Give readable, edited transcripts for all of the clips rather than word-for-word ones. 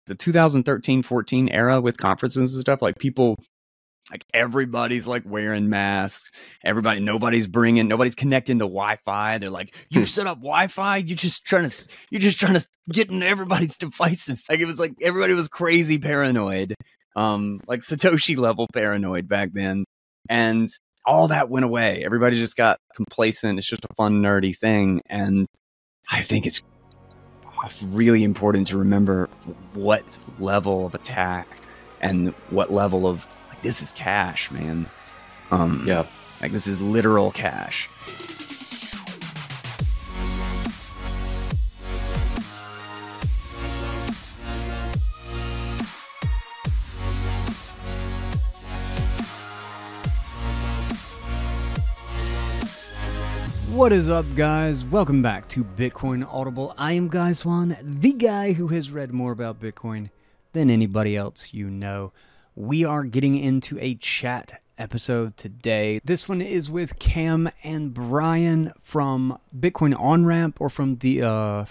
the 2013-14 era with conferences and stuff, like people, like everybody's like wearing masks. Nobody's connecting to Wi-Fi. They're like, you set up Wi-Fi. You're just trying to get into everybody's devices. Like it was like everybody was crazy paranoid, like Satoshi level paranoid back then, and all that went away. Everybody just got complacent. It's just a fun nerdy thing, and I think it's really important to remember what level of attack and what level of this is cash, man. Yeah. Like this is literal cash. What is up, guys? Welcome back to Bitcoin Audible. I am Guy Swan, the guy who has read more about Bitcoin than anybody else you know. We are getting into a chat episode today. This one is with Cam and Brian from Bitcoin On-Ramp, or from the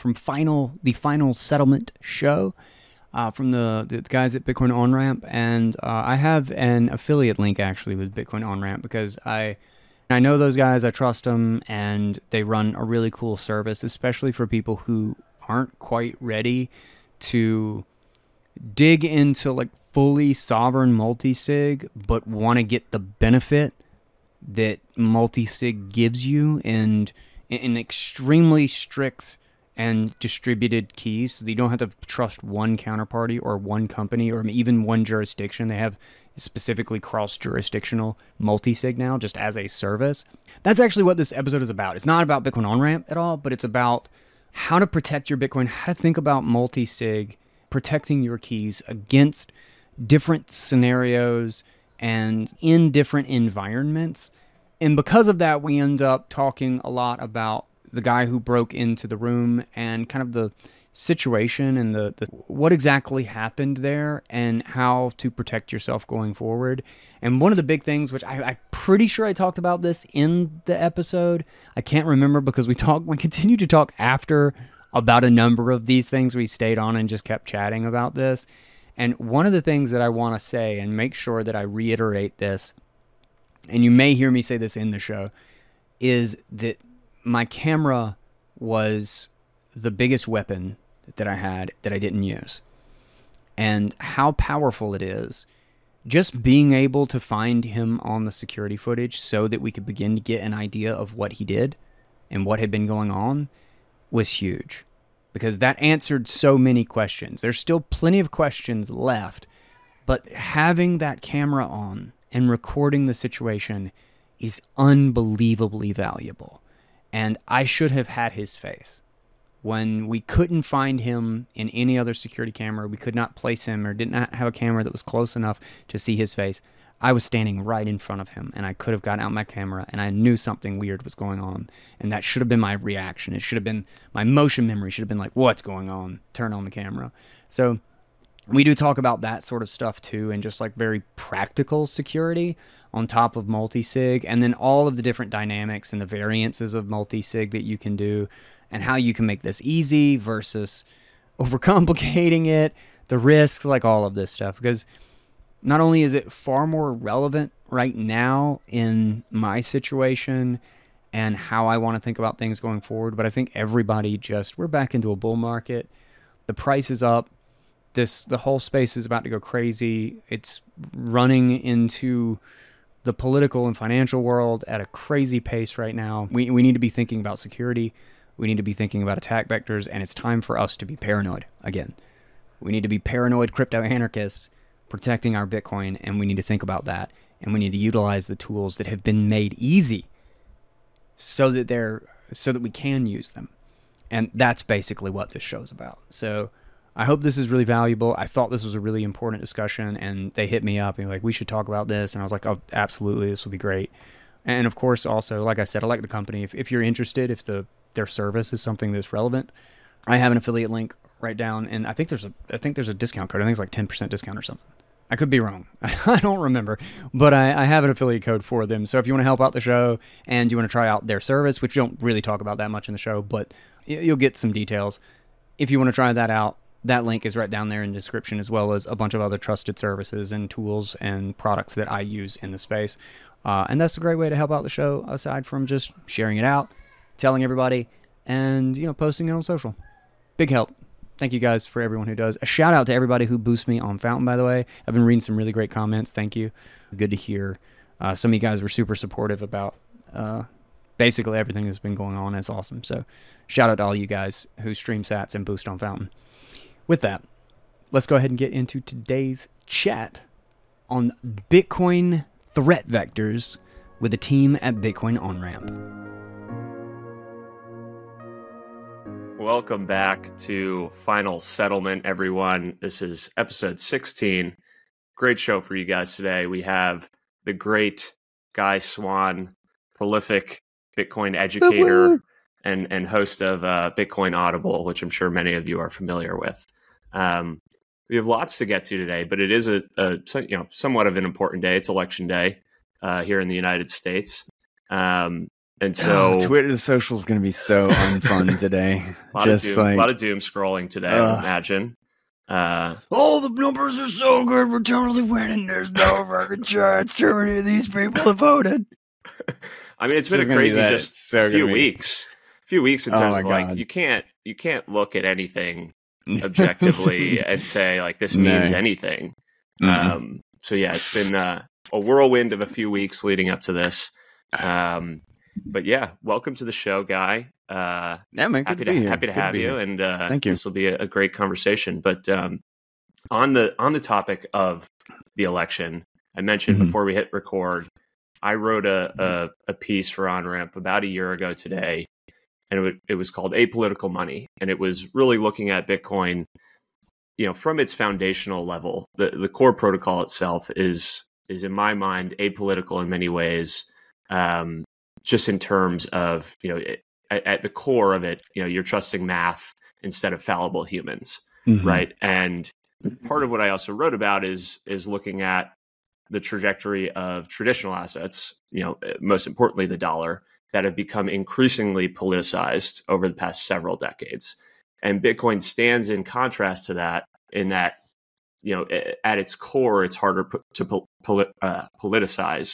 Final Settlement show, from the guys at Bitcoin On-Ramp. And I have an affiliate link actually with Bitcoin On-Ramp because I know those guys, I trust them, and they run a really cool service, especially for people who aren't quite ready to dig into like fully sovereign multisig, but want to get the benefit that multisig gives you and in extremely strict and distributed keys, so that you don't have to trust one counterparty or one company or even one jurisdiction. They have specifically cross-jurisdictional multisig now, just as a service. That's actually what this episode is about. It's not about Bitcoin On-Ramp at all, but it's about how to protect your Bitcoin, how to think about multisig, protecting your keys against different scenarios and in different environments. And because of that, we end up talking a lot about the guy who broke into the room and kind of the situation and the what exactly happened there and how to protect yourself going forward. And one of the big things, which I'm pretty sure I talked about this in the episode, I can't remember because we continued to talk after about a number of these things. We stayed on and just kept chatting about this. And one of the things that I want to say, and make sure that I reiterate this, and you may hear me say this in the show, is that my camera was the biggest weapon that I had that I didn't use. And how powerful it is just being able to find him on the security footage so that we could begin to get an idea of what he did and what had been going on was huge. Because that answered so many questions. There's still plenty of questions left, but having that camera on and recording the situation is unbelievably valuable. And I should have had his face. When we couldn't find him in any other security camera, we could not place him or did not have a camera that was close enough to see his face, I was standing right in front of him, and I could have gotten out my camera, and I knew something weird was going on, and that should have been my reaction. It should have been, my motion memory should have been like, what's going on? Turn on the camera. So we do talk about that sort of stuff too, and just like very practical security on top of multisig, and then all of the different dynamics and the variances of multisig that you can do, and how you can make this easy versus overcomplicating it, the risks, like all of this stuff. Because not only is it far more relevant right now in my situation and how I want to think about things going forward, but I think everybody we're back into a bull market. The price is up. The whole space is about to go crazy. It's running into the political and financial world at a crazy pace right now. We need to be thinking about security. We need to be thinking about attack vectors, and it's time for us to be paranoid again. We need to be paranoid crypto anarchists protecting our Bitcoin, and we need to think about that, and we need to utilize the tools that have been made easy so that we can use them. And that's basically what this show's about. So I hope this is really valuable. I thought this was a really important discussion, and they hit me up and like, we should talk about this. And I was like, oh, absolutely, this will be great. And of course, also, like I said, I like the company. If you're interested, if their service is something that's relevant, I have an affiliate link right down, and I think there's a discount code. I think it's like 10% discount or something. I could be wrong. I don't remember, but I have an affiliate code for them. So if you want to help out the show and you want to try out their service, which we don't really talk about that much in the show, but you'll get some details. If you want to try that out, that link is right down there in the description, as well as a bunch of other trusted services and tools and products that I use in the space. And that's a great way to help out the show, aside from just sharing it out, telling everybody, and posting it on social. Big help. Thank you guys for everyone who does. A shout out to everybody who boosts me on Fountain, by the way. I've been reading some really great comments. Thank you. Good to hear. Some of you guys were super supportive about basically everything that's been going on. It's awesome. So shout out to all you guys who stream sats and boost on Fountain. With that, let's go ahead and get into today's chat on Bitcoin threat vectors with the team at Bitcoin OnRamp. Welcome back to Final Settlement, everyone. This is episode 16. Great show for you guys today. We have the great Guy Swan, prolific Bitcoin educator and host of Bitcoin Audible, which I'm sure many of you are familiar with. We have lots to get to today, but it is a somewhat of an important day. It's election day here in the United States. And so Twitter social is going to be so unfun today. a lot of doom scrolling today, I would imagine. Oh, the numbers are so good. We're totally winning. There's no fucking chance too many of these people have voted. I mean, it's been a crazy just few weeks. A few weeks in terms of like you can't look at anything objectively and say like this means anything. So yeah, it's been a whirlwind of a few weeks leading up to this. But yeah, welcome to the show, Guy. Yeah, man, happy to have you, and thank you. This will be a great conversation. But on the topic of the election, I mentioned before we hit record, I wrote a piece for OnRamp about a year ago today, and it was called Apolitical Money, and it was really looking at Bitcoin, from its foundational level. The core protocol itself is in my mind apolitical in many ways. Just in terms of, at the core of it, you're trusting math instead of fallible humans, right? And part of what I also wrote about is looking at the trajectory of traditional assets, most importantly, the dollar, that have become increasingly politicized over the past several decades. And Bitcoin stands in contrast to that, in that, at its core, it's harder to politicize.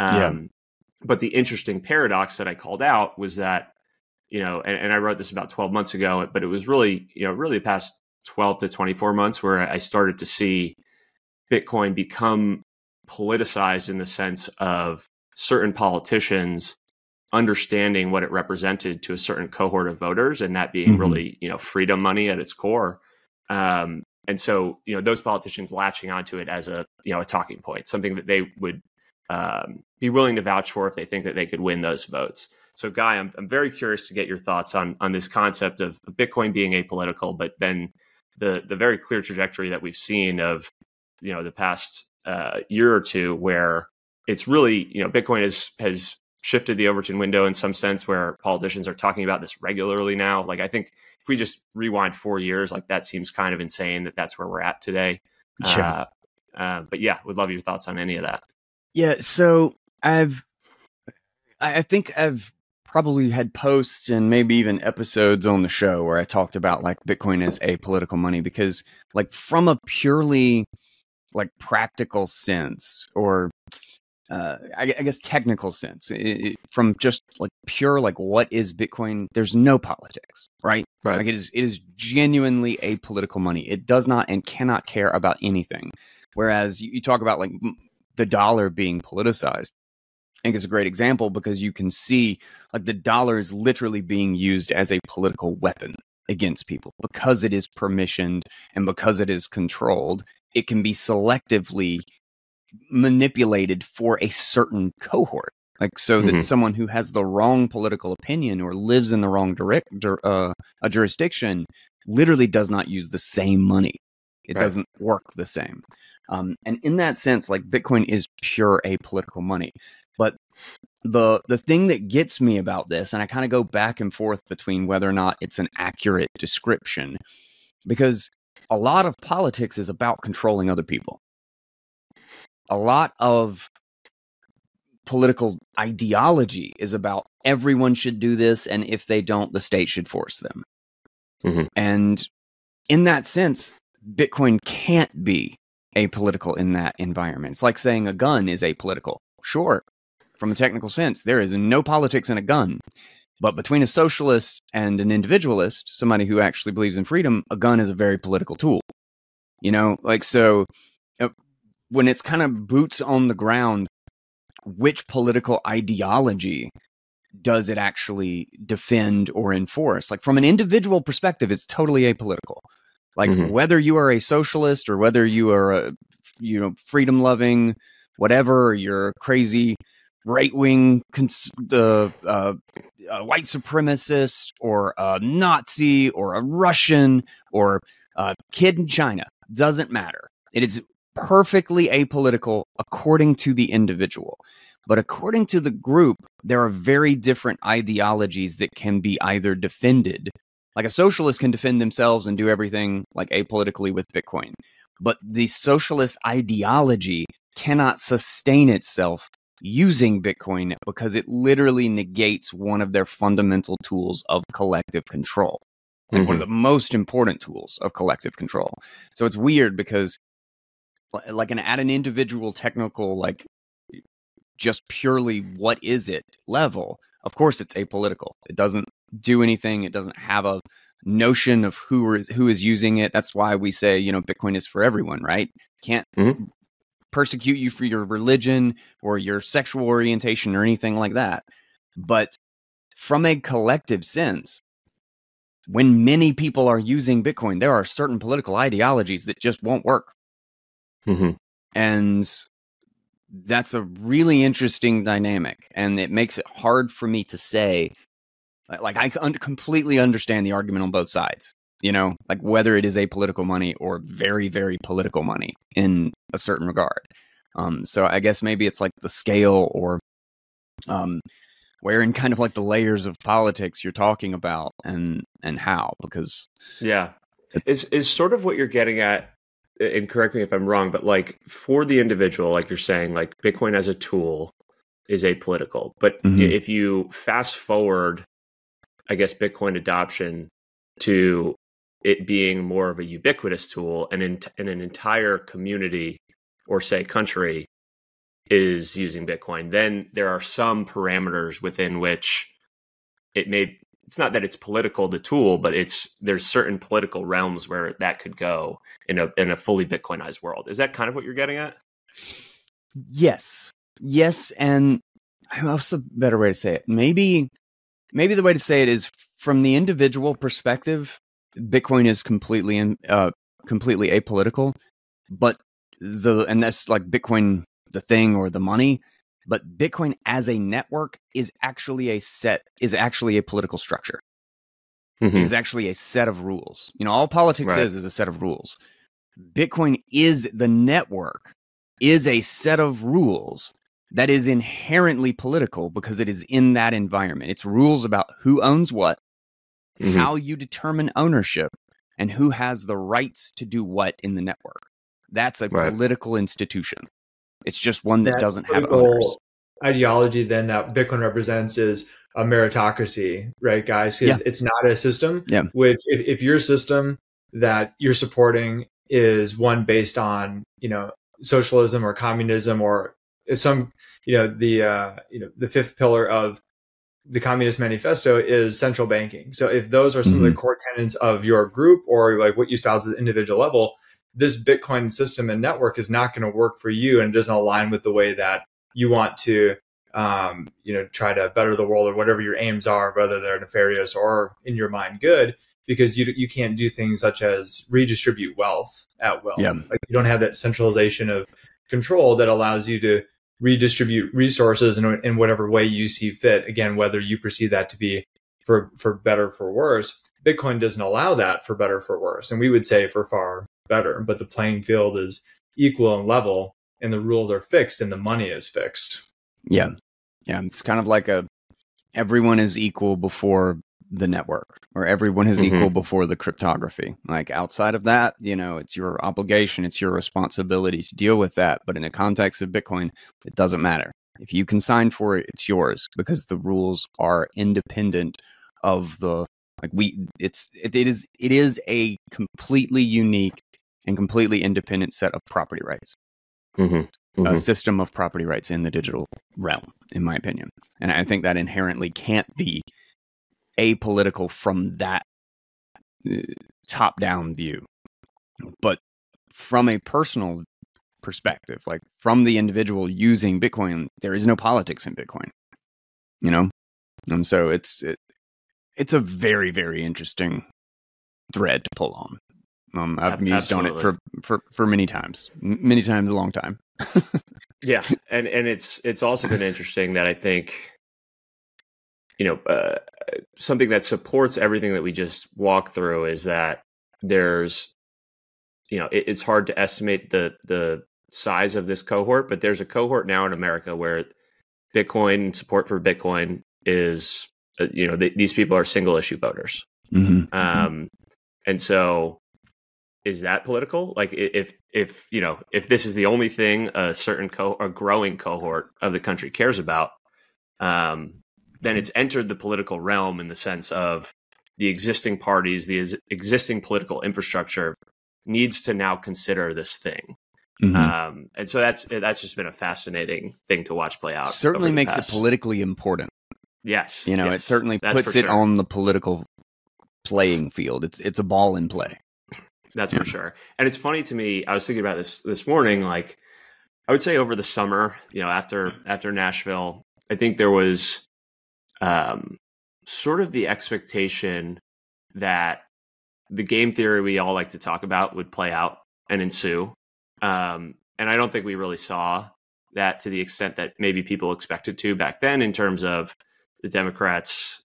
But the interesting paradox that I called out was that, and I wrote this about 12 months ago, but it was really the past 12 to 24 months where I started to see Bitcoin become politicized in the sense of certain politicians understanding what it represented to a certain cohort of voters, and that being really, freedom money at its core. And so, those politicians latching onto it as a talking point, something that they would be willing to vouch for if they think that they could win those votes. So, Guy, I'm very curious to get your thoughts on this concept of Bitcoin being apolitical, but then the very clear trajectory that we've seen of the past year or two, where it's really Bitcoin has shifted the Overton window in some sense, where politicians are talking about this regularly now. Like, I think if we just rewind 4 years, like that seems kind of insane that that's where we're at today. Yeah. But yeah, would love your thoughts on any of that. Yeah, so I think I've probably had posts and maybe even episodes on the show where I talked about like Bitcoin as apolitical money, because like from a purely like practical sense, or I guess technical sense, from just like pure like what is Bitcoin, there's no politics, right? Like it is genuinely apolitical money. It does not and cannot care about anything. Whereas you talk about like the dollar being politicized. I think it's a great example because you can see like the dollar is literally being used as a political weapon against people because it is permissioned and because it is controlled. It can be selectively manipulated for a certain cohort, like so that someone who has the wrong political opinion or lives in the wrong jurisdiction literally does not use the same money. It doesn't work the same. And in that sense, like Bitcoin is pure apolitical money. But the thing that gets me about this, and I kind of go back and forth between whether or not it's an accurate description, because a lot of politics is about controlling other people. A lot of political ideology is about everyone should do this, and if they don't, the state should force them. And in that sense, Bitcoin can't be apolitical in that environment. It's like saying a gun is apolitical. Sure, from a technical sense, there is no politics in a gun. But between a socialist and an individualist, somebody who actually believes in freedom, a gun is a very political tool. So when it's kind of boots on the ground, which political ideology does it actually defend or enforce? Like from an individual perspective, it's totally apolitical. Like whether you are a socialist or whether you are a freedom loving, whatever, or you're a crazy right wing white supremacist or a Nazi or a Russian or a kid in China, doesn't matter. It is perfectly apolitical according to the individual. But according to the group, there are very different ideologies that can be either defended. Like a socialist can defend themselves and do everything like apolitically with Bitcoin. But the socialist ideology cannot sustain itself using Bitcoin because it literally negates one of their fundamental tools of collective control. Like one of the most important tools of collective control. So it's weird because like at an individual technical, like just purely what is it level, of course it's apolitical. It doesn't do anything. It doesn't have a notion of who is using it. That's why we say, Bitcoin is for everyone, right? Can't persecute you for your religion or your sexual orientation or anything like that. But from a collective sense, when many people are using Bitcoin, there are certain political ideologies that just won't work. And that's a really interesting dynamic. And it makes it hard for me to say, like, I completely understand the argument on both sides, like whether it is apolitical money or very, very political money in a certain regard. So I guess maybe it's like the scale or where in kind of like the layers of politics you're talking about and how, because is sort of what you're getting at, and correct me if I'm wrong, but like for the individual, like you're saying, like Bitcoin as a tool is apolitical. But if you fast forward, I guess, Bitcoin adoption to it being more of a ubiquitous tool, and in an entire community or say country is using Bitcoin, then there are some parameters within which it's not that it's political, the tool, but there's certain political realms where that could go in a fully Bitcoinized world. Is that kind of what you're getting at? Yes. And what's a better way to say it? Maybe the way to say it is from the individual perspective, Bitcoin is completely apolitical, but and that's like Bitcoin, the thing or the money, but Bitcoin as a network is actually a political structure. It is actually a set of rules. All politics is a set of rules. Bitcoin is the network, is a set of rules that is inherently political because it is in that environment. It's rules about who owns what, how you determine ownership, and who has the rights to do what in the network. That's a political institution. It's just one that doesn't have owners. Ideology then that Bitcoin represents is a meritocracy, right, guys? It's not a system. Which if your system that you're supporting is one based on socialism or communism or some the fifth pillar of the Communist Manifesto is central banking. So if those are some of the core tenets of your group or like what you espouse at the individual level, this Bitcoin system and network is not going to work for you, and it doesn't align with the way that you want to, try to better the world or whatever your aims are, whether they're nefarious or in your mind good, because you can't do things such as redistribute wealth at will. Like you don't have that centralization of control that allows you to redistribute resources in whatever way you see fit. Again, whether you perceive that to be for better or for worse. Bitcoin doesn't allow that for better or for worse, and we would say for far better, but the playing field is equal and level, and the rules are fixed and the money is fixed. It's kind of like everyone is equal before the network, or everyone is equal before the cryptography. Like outside of that, it's your obligation, it's your responsibility to deal with that. But in the context of Bitcoin, it doesn't matter. If you can sign for it, it's yours because the rules are independent of the Like it is a completely unique and completely independent set of property rights. A system of property rights in the digital realm, in my opinion. And I think that inherently can't be apolitical from that top-down view. But from a personal perspective, like from the individual using Bitcoin, there is no politics in Bitcoin, and so it's a very, very interesting thread to pull on. I've mused on it for many times a long time. Yeah, and it's also been interesting that I think something that supports everything that we just walked through is that there's it's hard to estimate the size of this cohort, but there's a cohort now in America where Bitcoin and support for Bitcoin is these people are single issue voters. And so is that political? Like if this is the only thing a certain a growing cohort of the country cares about, then it's entered the political realm in the sense of the existing parties, the existing political infrastructure needs to now consider this thing. And so that's just been a fascinating thing to watch play out. Certainly makes it politically important. Yes. It certainly puts it on the political playing field. It's a ball in play. That's for sure. And it's funny to me, I was thinking about this morning, like I would say over the summer, after Nashville, I think there was sort of the expectation that the game theory we all like to talk about would play out and ensue. And I don't think we really saw that to the extent that maybe people expected to back then, in terms of the Democrats,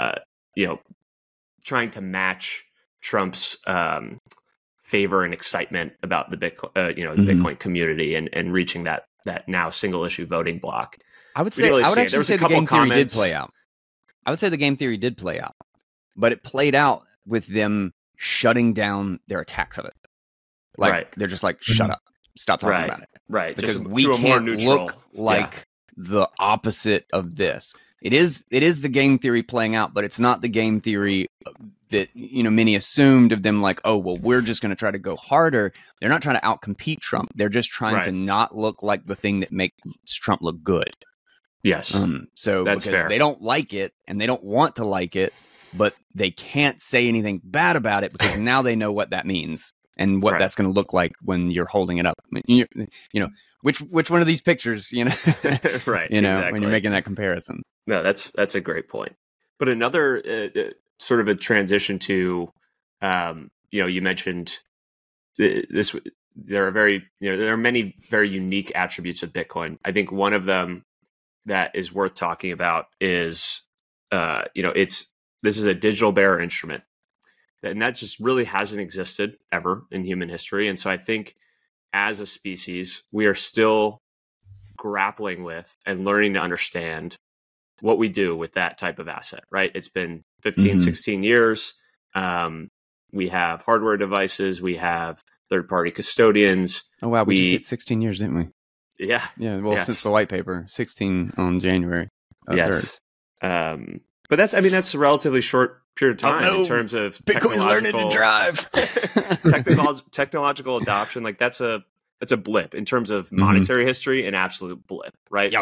trying to match Trump's favor and excitement about the Bitcoin, Bitcoin community and reaching that now single issue voting block. I would say the game theory did play out. I would say the game theory did play out, but it played out with them shutting down their attacks of it. Like they're just like, shut up, stop talking about it. Right. Because just we can't look like the opposite of this. It is the game theory playing out, but it's not the game theory that many assumed of them, like, oh well, we're just going to try to go harder. They're not trying to outcompete Trump. They're just trying to not look like the thing that makes Trump look good. Yes. So that's because fair. They don't like it and they don't want to like it, but they can't say anything bad about it because now they know what that means and what that's going to look like when you're holding it up. Which one of these pictures, right. Exactly. When you're making that comparison. No, that's a great point. But another sort of a transition to, you mentioned this. There are many very unique attributes of Bitcoin. I think one of them that is worth talking about is, this is a digital bearer instrument, and that just really hasn't existed ever in human history. And so I think as a species, we are still grappling with and learning to understand what we do with that type of asset, right? It's been 15, 16 years. We have hardware devices. We have third-party custodians. Oh, wow. We just hit 16 years, didn't we? Yeah. Yeah. Well, since the white paper, 16 on January 3rd. But that's a relatively short period of time in terms of Bitcoin's learning to drive. technological adoption. Like that's a blip in terms of monetary history, an absolute blip, right?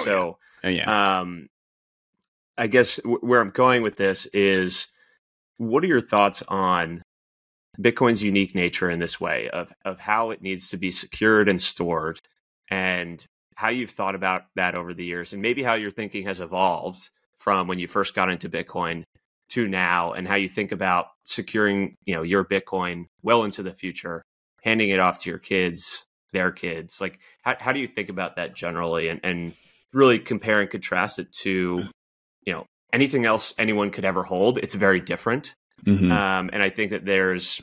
I guess where I'm going with this is, what are your thoughts on Bitcoin's unique nature in this way of how it needs to be secured and stored, and how you've thought about that over the years, and maybe how your thinking has evolved from when you first got into Bitcoin to now, and how you think about securing, your Bitcoin well into the future, handing it off to your kids, their kids. Like, how do you think about that generally, and really compare and contrast it to, anything else anyone could ever hold? It's very different. And I think that there's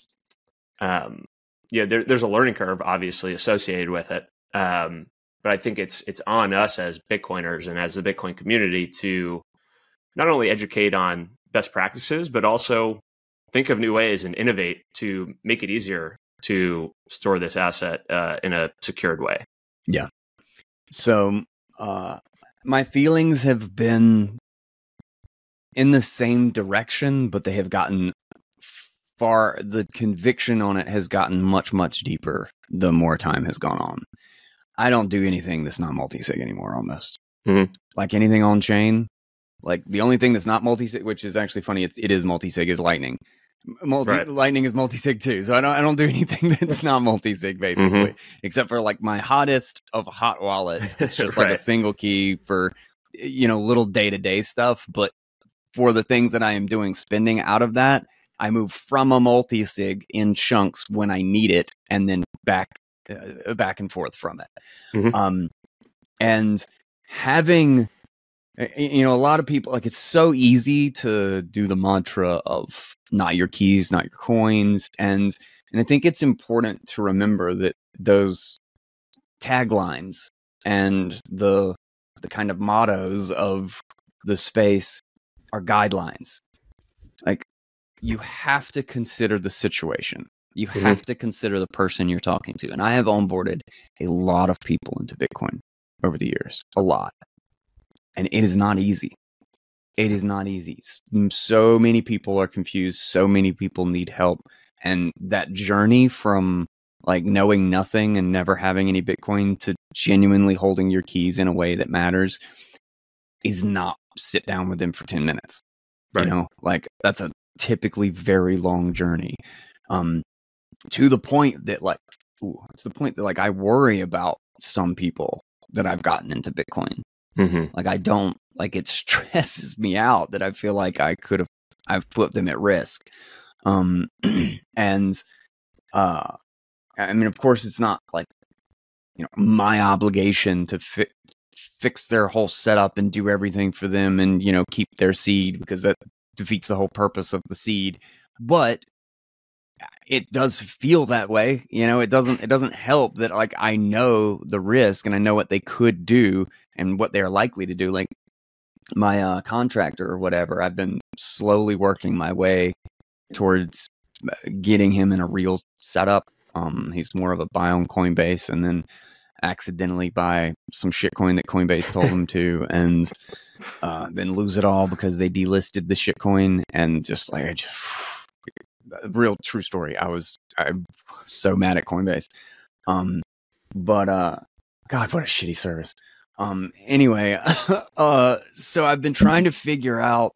a learning curve obviously associated with it. But I think it's on us as Bitcoiners and as the Bitcoin community to not only educate on best practices, but also think of new ways and innovate to make it easier to store this asset in a secured way. Yeah. So my feelings have been in the same direction, but they have gotten the conviction on it has gotten much, much deeper the more time has gone on. I don't do anything that's not multi-sig anymore, almost. Mm-hmm. Like anything on chain, like the only thing that's not multi-sig, which is actually funny, it is multi-sig, is Lightning. Lightning is multi-sig too, so I don't do anything that's not multi-sig basically, except for like my hottest of hot wallets. It's just like a single key for little day-to-day stuff. But for the things that I am doing spending out of that, I move from a multi-sig in chunks when I need it, and then back and forth from it. And having a lot of people, like, it's so easy to do the mantra of not your keys, not your coins. And I think it's important to remember that those taglines and the kind of mottos of the space are guidelines. Like, you have to consider the situation. You have to consider the person you're talking to. And I have onboarded a lot of people into Bitcoin over the years, a lot. And it is not easy. It is not easy. So many people are confused. So many people need help. And that journey from like knowing nothing and never having any Bitcoin to genuinely holding your keys in a way that matters is not sit down with them for 10 minutes. Right. Like that's a typically very long journey. To the point that like I worry about some people that I've gotten into Bitcoin. Like I don't, like, it stresses me out that I feel like I've put them at risk. And I mean, of course it's not like, my obligation to fix their whole setup and do everything for them and, keep their seed, because that defeats the whole purpose of the seed. But it does feel that way. It doesn't help that, like, I know the risk and I know what they could do and what they're likely to do. Like my contractor or whatever, I've been slowly working my way towards getting him in a real setup. He's more of a buy on Coinbase and then accidentally buy some shitcoin that Coinbase told him to, and then lose it all because they delisted the shitcoin. And just like, real true story. I'm so mad at Coinbase. But God, what a shitty service. Anyway, so I've been trying to figure out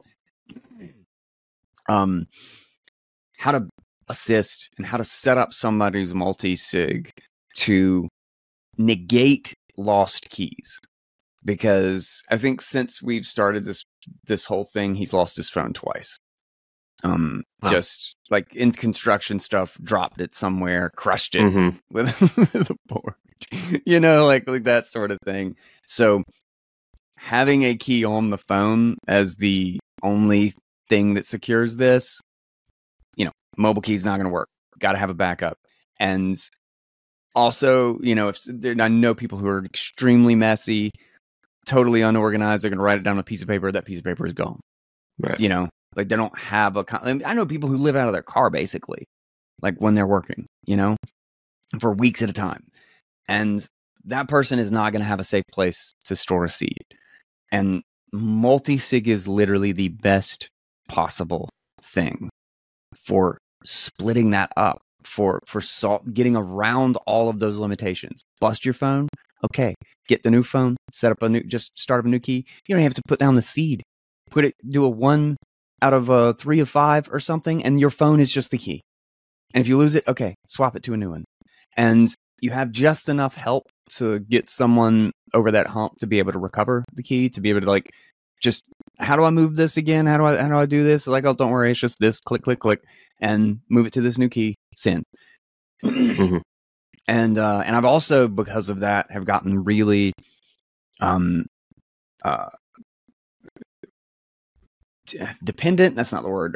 how to assist and how to set up somebody's multi-sig to negate lost keys. Because I think since we've started this whole thing, he's lost his phone twice. Wow. Just like in construction stuff, dropped it somewhere, crushed it with a board, like that sort of thing. So having a key on the phone as the only thing that secures this, mobile key is not going to work. Got to have a backup. And also, I know people who are extremely messy, totally unorganized. They're going to write it down on a piece of paper. That piece of paper is gone. Right. Like they don't have I know people who live out of their car basically, like when they're working, for weeks at a time. And that person is not going to have a safe place to store a seed. And multi-sig is literally the best possible thing for splitting that up, for getting around all of those limitations. Bust your phone. Okay. Get the new phone, just start up a new key. You don't have to put down the seed. Do a 1 out of 3 of 5 or something, and your phone is just the key. And if you lose it, okay, swap it to a new one. And you have just enough help to get someone over that hump to be able to recover the key, to be able to like, just, how do I move this again? How do I do this? Like, oh, don't worry, it's just this, click, click, click, and move it to this new key, send. And I've also, because of that, have gotten really dependent. That's not the word.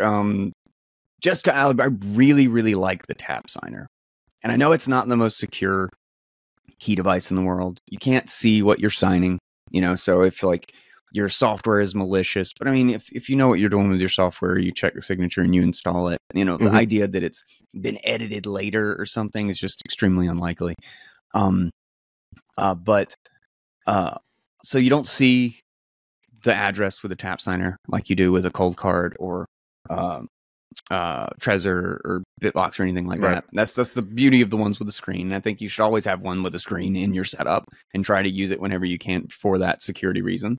I really, really like the tap signer. And I know it's not the most secure key device in the world. You can't see what you're signing, so if like your software is malicious, but I mean, if you know what you're doing with your software, you check the signature and you install it, the idea that it's been edited later or something is just extremely unlikely. So you don't see the address with a tap signer, like you do with a Cold Card or Trezor or Bitbox or anything like that. That's the beauty of the ones with the screen. I think you should always have one with a screen in your setup and try to use it whenever you can for that security reason.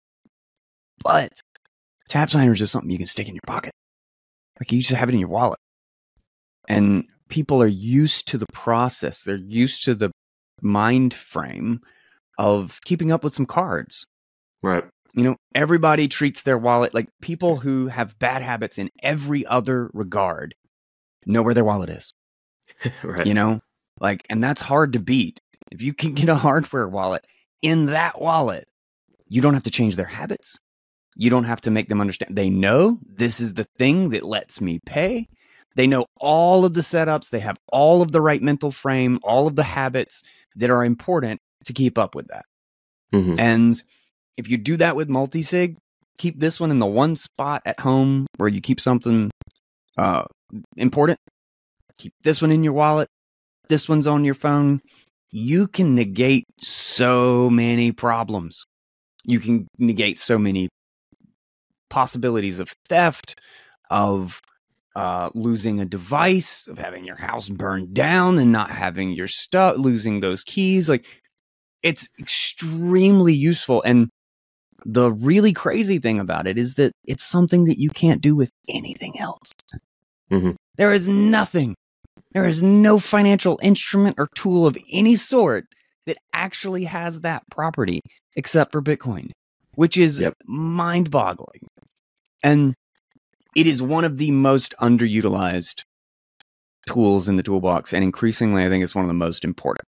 But tap signer is just something you can stick in your pocket. Like you just have it in your wallet. And people are used to the process. They're used to the mind frame of keeping up with some cards. Right. You know, everybody treats their wallet like people who have bad habits in every other regard know where their wallet is. Right. You know, like, and that's hard to beat. If you can get a hardware wallet in that wallet, you don't have to change their habits. You don't have to make them understand. They know this is the thing that lets me pay. They know all of the setups. They have all of the right mental frame, all of the habits that are important to keep up with that. Mm-hmm. And if you do that with multi-sig, keep this one in the one spot at home where you keep something important. Keep this one in your wallet. This one's on your phone. You can negate so many problems. You can negate so many possibilities of theft, of losing a device, of having your house burned down and not having your stuff, losing those keys. Like, it's extremely useful. And the really crazy thing about it is that it's something that you can't do with anything else. Mm-hmm. There is nothing. There is no financial instrument or tool of any sort that actually has that property except for Bitcoin, which is mind-boggling. And it is one of the most underutilized tools in the toolbox, and increasingly, I think it's one of the most important.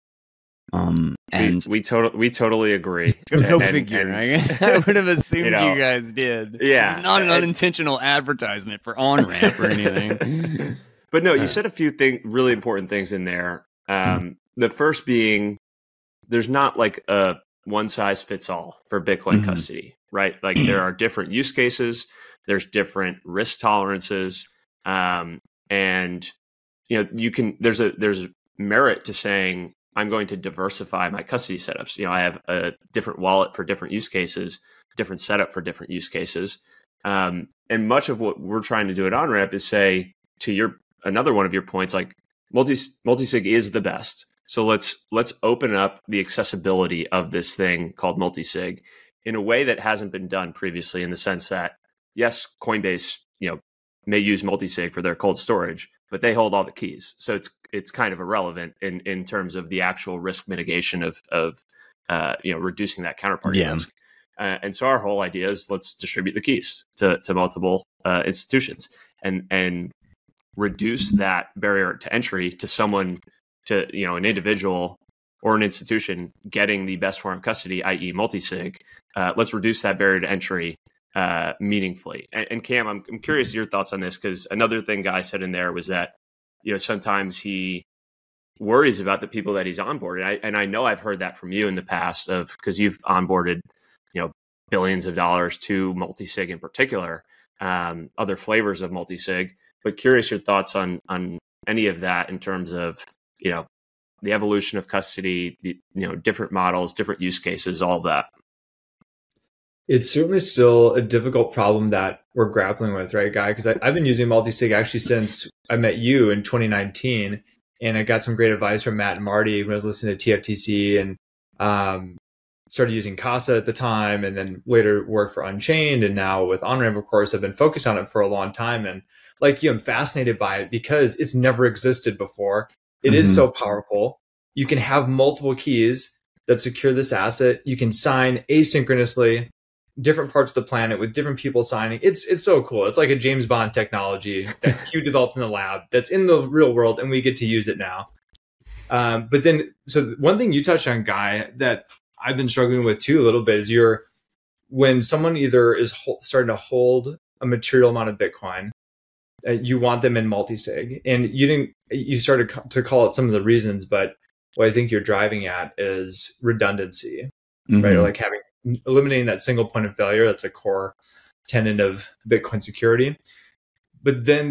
And we totally agree. Go figure. Right? I would have assumed you guys did. Yeah, it's not an unintentional advertisement for OnRamp or anything. But no, you said a few really important things in there. The first being, there's not like a one size fits all for Bitcoin custody, right? Like there are different use cases. There's different risk tolerances, and you can. There's merit to saying I'm going to diversify my custody setups. I have a different wallet for different use cases, different setup for different use cases, and much of what we're trying to do at OnRamp is say to another one of your points, like multisig is the best. So let's open up the accessibility of this thing called multisig in a way that hasn't been done previously, in the sense that, yes, Coinbase, may use multisig for their cold storage, but they hold all the keys. So it's kind of irrelevant in terms of the actual risk mitigation of reducing that counterparty risk. And so our whole idea is let's distribute the keys to multiple institutions and reduce that barrier to entry to someone, to an individual or an institution getting the best form of custody, i.e. multisig. Let's reduce that barrier to entry meaningfully. And Cam, I'm curious your thoughts on this, because another thing Guy said in there was that sometimes he worries about the people that he's onboarded. And I know I've heard that from you in the past, because you've onboarded billions of dollars to multisig in particular, other flavors of multisig. But curious your thoughts on any of that in terms of the evolution of custody, different models, different use cases, all of that. It's certainly still a difficult problem that we're grappling with, right, Guy? Because I've been using multisig actually since I met you in 2019, and I got some great advice from Matt and Marty when I was listening to TFTC, and started using Casa at the time, and then later worked for Unchained, and now with OnRamp, of course, I've been focused on it for a long time. And like you, I'm fascinated by it because it's never existed before. It is so powerful. You can have multiple keys that secure this asset. You can sign asynchronously, different parts of the planet with different people signing. It's so cool. It's like a James Bond technology that Q developed in the lab that's in the real world, and we get to use it now. But then, so one thing you touched on, Guy, that I've been struggling with too a little bit is when someone either is starting to hold a material amount of Bitcoin, you want them in multisig, and you started to call out some of the reasons, but what I think you're driving at is redundancy, right? Or like eliminating that single point of failure. That's a core tenet of Bitcoin security. But then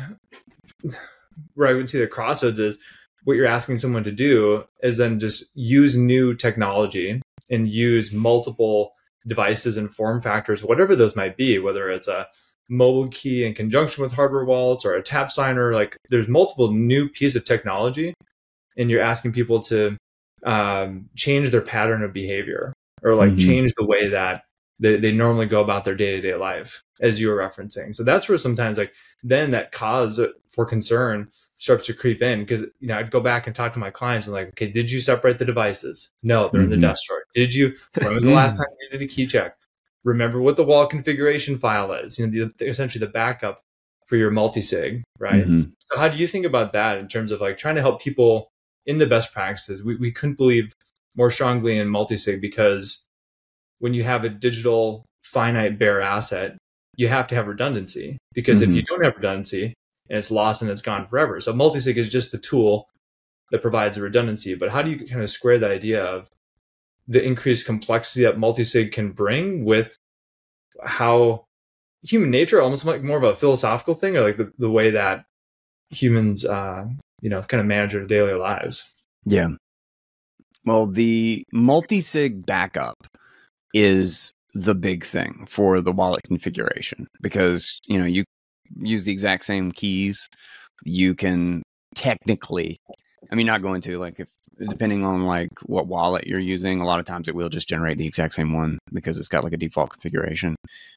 where I would see the crossroads is what you're asking someone to do is then just use new technology and use multiple devices and form factors, whatever those might be, whether it's a mobile key in conjunction with hardware wallets or a tap signer, like there's multiple new pieces of technology, and you're asking people to change their pattern of behavior, or like change the way that they normally go about their day-to-day life, as you were referencing. So that's where sometimes like then that cause for concern starts to creep in, because I'd go back and talk to my clients and like, okay, did you separate the devices? No, they're in the desk drawer. Did you? When was the last time you did a key check? Remember what the wallet configuration file is? Essentially the backup for your multi-sig, right? So how do you think about that in terms of like trying to help people into best practices? We couldn't believe more strongly in multi-sig, because when you have a digital finite bare asset, you have to have redundancy, because if you don't have redundancy and it's lost and it's gone forever. So multi-sig is just the tool that provides the redundancy. But how do you kind of square the idea of the increased complexity that multi-sig can bring with how human nature, almost like more of a philosophical thing, or like the way that humans, kind of manage their daily lives? Yeah. Well, the multi-sig backup is the big thing for the wallet configuration, because, you use the exact same keys. You can technically, not going to, like, if depending on like what wallet you're using, a lot of times it will just generate the exact same one because it's got like a default configuration.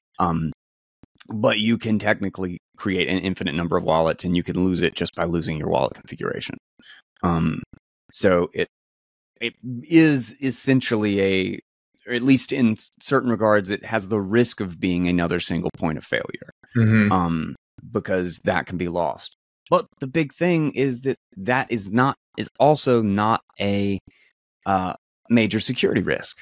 But you can technically create an infinite number of wallets, and you can lose it just by losing your wallet configuration. So it is essentially or at least in certain regards, it has the risk of being another single point of failure, because that can be lost. But the big thing is that is also not a major security risk.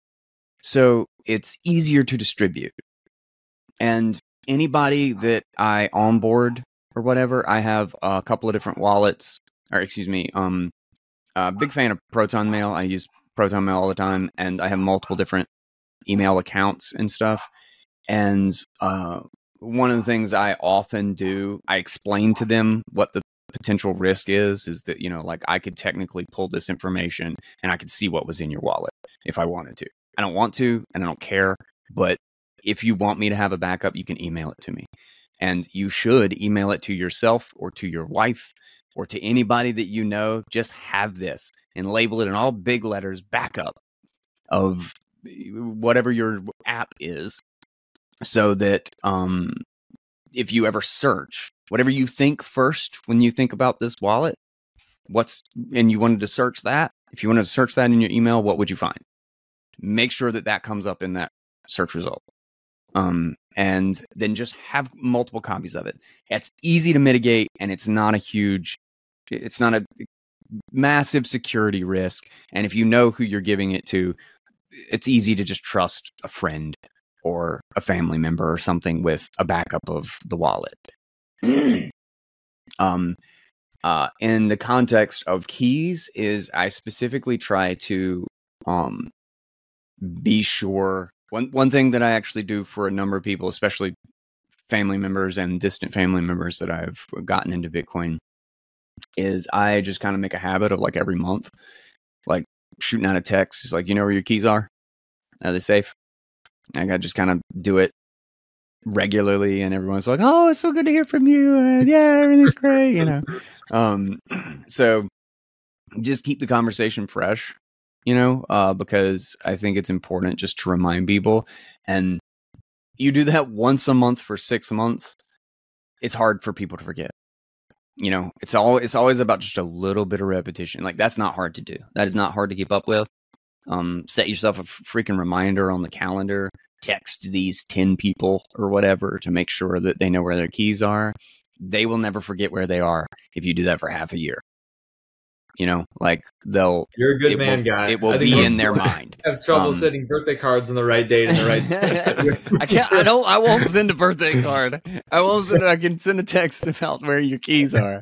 So it's easier to distribute. And anybody that I onboard or whatever, I have a couple of different wallets, or excuse me, big fan of Proton Mail. I use Proton Mail all the time, and I have multiple different email accounts and stuff. And one of the things I often do, I explain to them what the potential risk is that, like, I could technically pull this information and I could see what was in your wallet if I wanted to. I don't want to, and I don't care, but if you want me to have a backup, you can email it to me. And you should email it to yourself or to your wife or to anybody that you know. Just have this and label it in all big letters, backup of whatever your app is, so that if you ever search, whatever you think first when you think about this wallet, and you wanted to search that, if you wanted to search that in your email, what would you find? Make sure that comes up in that search result. And then just have multiple copies of it. It's easy to mitigate, and it's not a massive security risk. And if you know who you're giving it to, it's easy to just trust a friend or a family member or something with a backup of the wallet. In the context of keys, I specifically try to be sure. One thing that I actually do for a number of people, especially family members and distant family members that I've gotten into Bitcoin, is I just kind of make a habit of, like, every month, like, shooting out a text. It's like, you know where your keys are? Are they safe? Like, I just kind of do it regularly, and everyone's like, oh, it's so good to hear from you. Yeah, everything's great, So just keep the conversation fresh, because I think it's important just to remind people. And you do that once a month for 6 months, it's hard for people to forget. It's always about just a little bit of repetition. Like, that's not hard to do. That is not hard to keep up with. Set yourself a freaking reminder on the calendar. Text these 10 people or whatever to make sure that they know where their keys are. They will never forget where they are if you do that for half a year. Like, you're a good man, guy. It will be in their mind. Have trouble sending birthday cards on the right date and the right. I won't send a birthday card. I can send a text about where your keys are.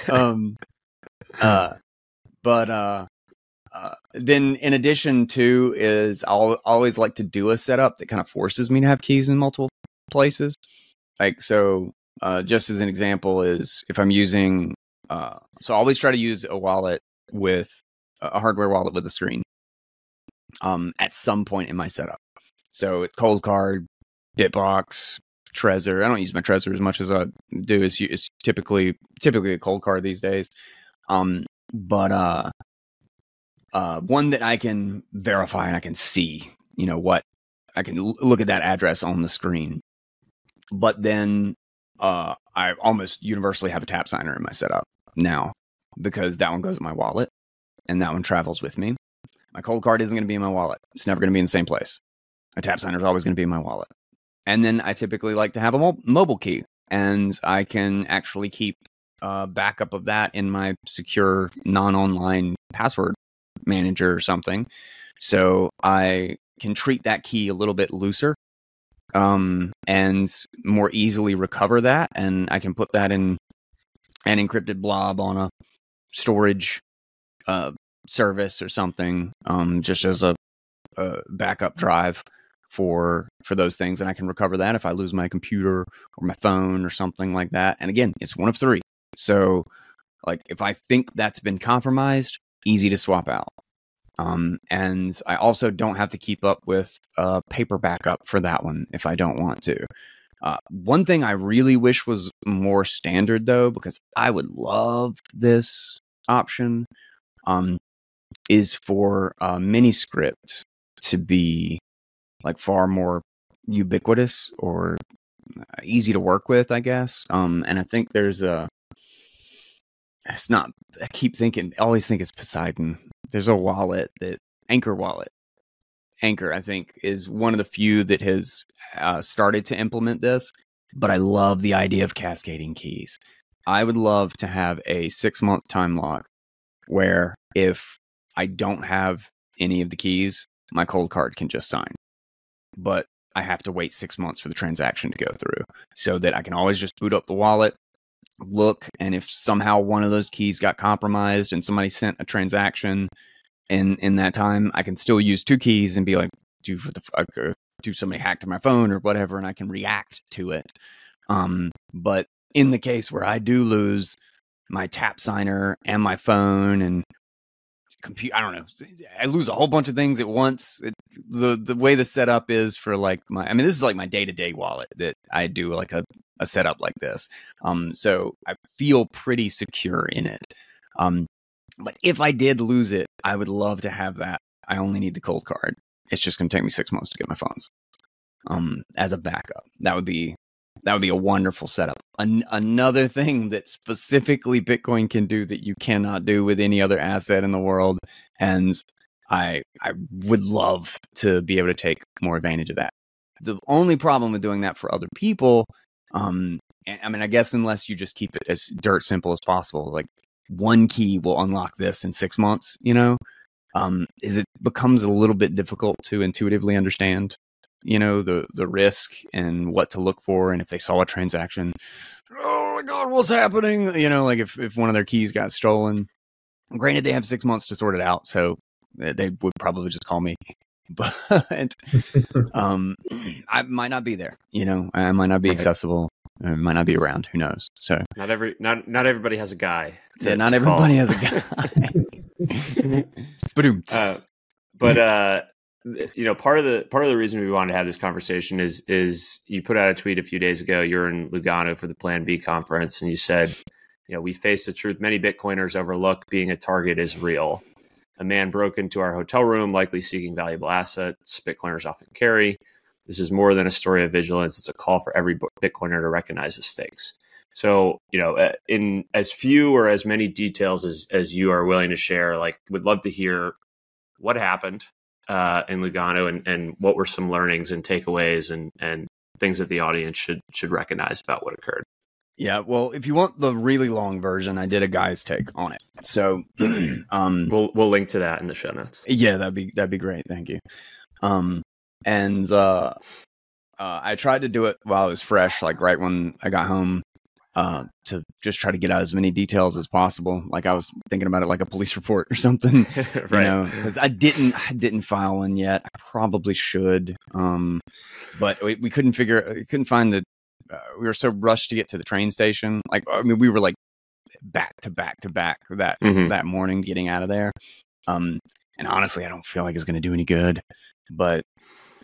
Then in addition to is I'll always like to do a setup that kind of forces me to have keys in multiple places. Like, so just as an example is if I'm using, so I always try to use a wallet with a hardware wallet with a screen at some point in my setup. So it's Cold Card, Bitbox, Trezor. I don't use my Trezor as much as I do. It's typically a Cold Card these days. But one that I can verify and I can see, what I can look at that address on the screen. But then I almost universally have a tap signer in my setup now, because that one goes in my wallet and that one travels with me. My Cold Card isn't going to be in my wallet. It's never going to be in the same place. A tap signer is always going to be in my wallet. And then I typically like to have a mobile key, and I can actually keep a backup of that in my secure non-online password manager or something. So I can treat that key a little bit looser and more easily recover that. And I can put that in an encrypted blob on a storage service or something, just as a backup drive for those things. And I can recover that if I lose my computer or my phone or something like that. And again, it's one of three. So like if I think that's been compromised, easy to swap out. And I also don't have to keep up with paper backup for that one if I don't want to. One thing I really wish was more standard though, because I would love this option, is for Miniscript to be like far more ubiquitous or easy to work with, I guess. And I think there's it's not, I always think it's Poseidon. There's a wallet that Anchor wallet. Anchor, I think, is one of the few that has started to implement this, but I love the idea of cascading keys. I would love to have a 6-month time lock where if I don't have any of the keys, my Cold Card can just sign. But I have to wait 6 months for the transaction to go through, so that I can always just boot up the wallet, look, and if somehow one of those keys got compromised and somebody sent a transaction in that time, I can still use 2 keys and be like, do somebody hacked my phone or whatever, and I can react to it. But in the case where I do lose my tap signer and my phone and computer, I don't know, I lose a whole bunch of things at once. The way the setup is for like this is like my day-to-day wallet that I do like a setup like this. So I feel pretty secure in it. But if I did lose it, I would love to have that. I only need the Cold Card. It's just going to take me 6 months to get my funds. As a backup, that would be a wonderful setup. Another thing that specifically Bitcoin can do that you cannot do with any other asset in the world, and I would love to be able to take more advantage of that. The only problem with doing that for other people, I guess unless you just keep it as dirt simple as possible, like one key will unlock this in 6 months, is it becomes a little bit difficult to intuitively understand, the risk and what to look for. And if they saw a transaction, oh my God, what's happening? Like if one of their keys got stolen, granted, they have 6 months to sort it out. So they would probably just call me, but I might not be there, I might not be accessible. I might not be around. Who knows? So not everybody has a guy. Not everybody has a guy. But part of the reason we wanted to have this conversation is you put out a tweet a few days ago. You're in Lugano for the Plan B conference, and you said, we face the truth many Bitcoiners overlook: being a target is real. A man broke into our hotel room, likely seeking valuable assets Bitcoiners often carry. This is more than a story of vigilance. It's a call for every Bitcoiner to recognize the stakes. So, in as few or as many details as you are willing to share, would love to hear what happened in Lugano and what were some learnings and takeaways and things that the audience should recognize about what occurred. Yeah, well, if you want the really long version, I did a guy's take on it. So we'll link to that in the show notes. Yeah, that'd be great. Thank you. And I tried to do it while it was fresh, like right when I got home, to just try to get out as many details as possible. Like I was thinking about it like a police report or something, right? Because I didn't file one yet. I probably should, but we couldn't find the. We were so rushed to get to the train station. We were like back to back that morning getting out of there. And honestly, I don't feel like it's going to do any good. But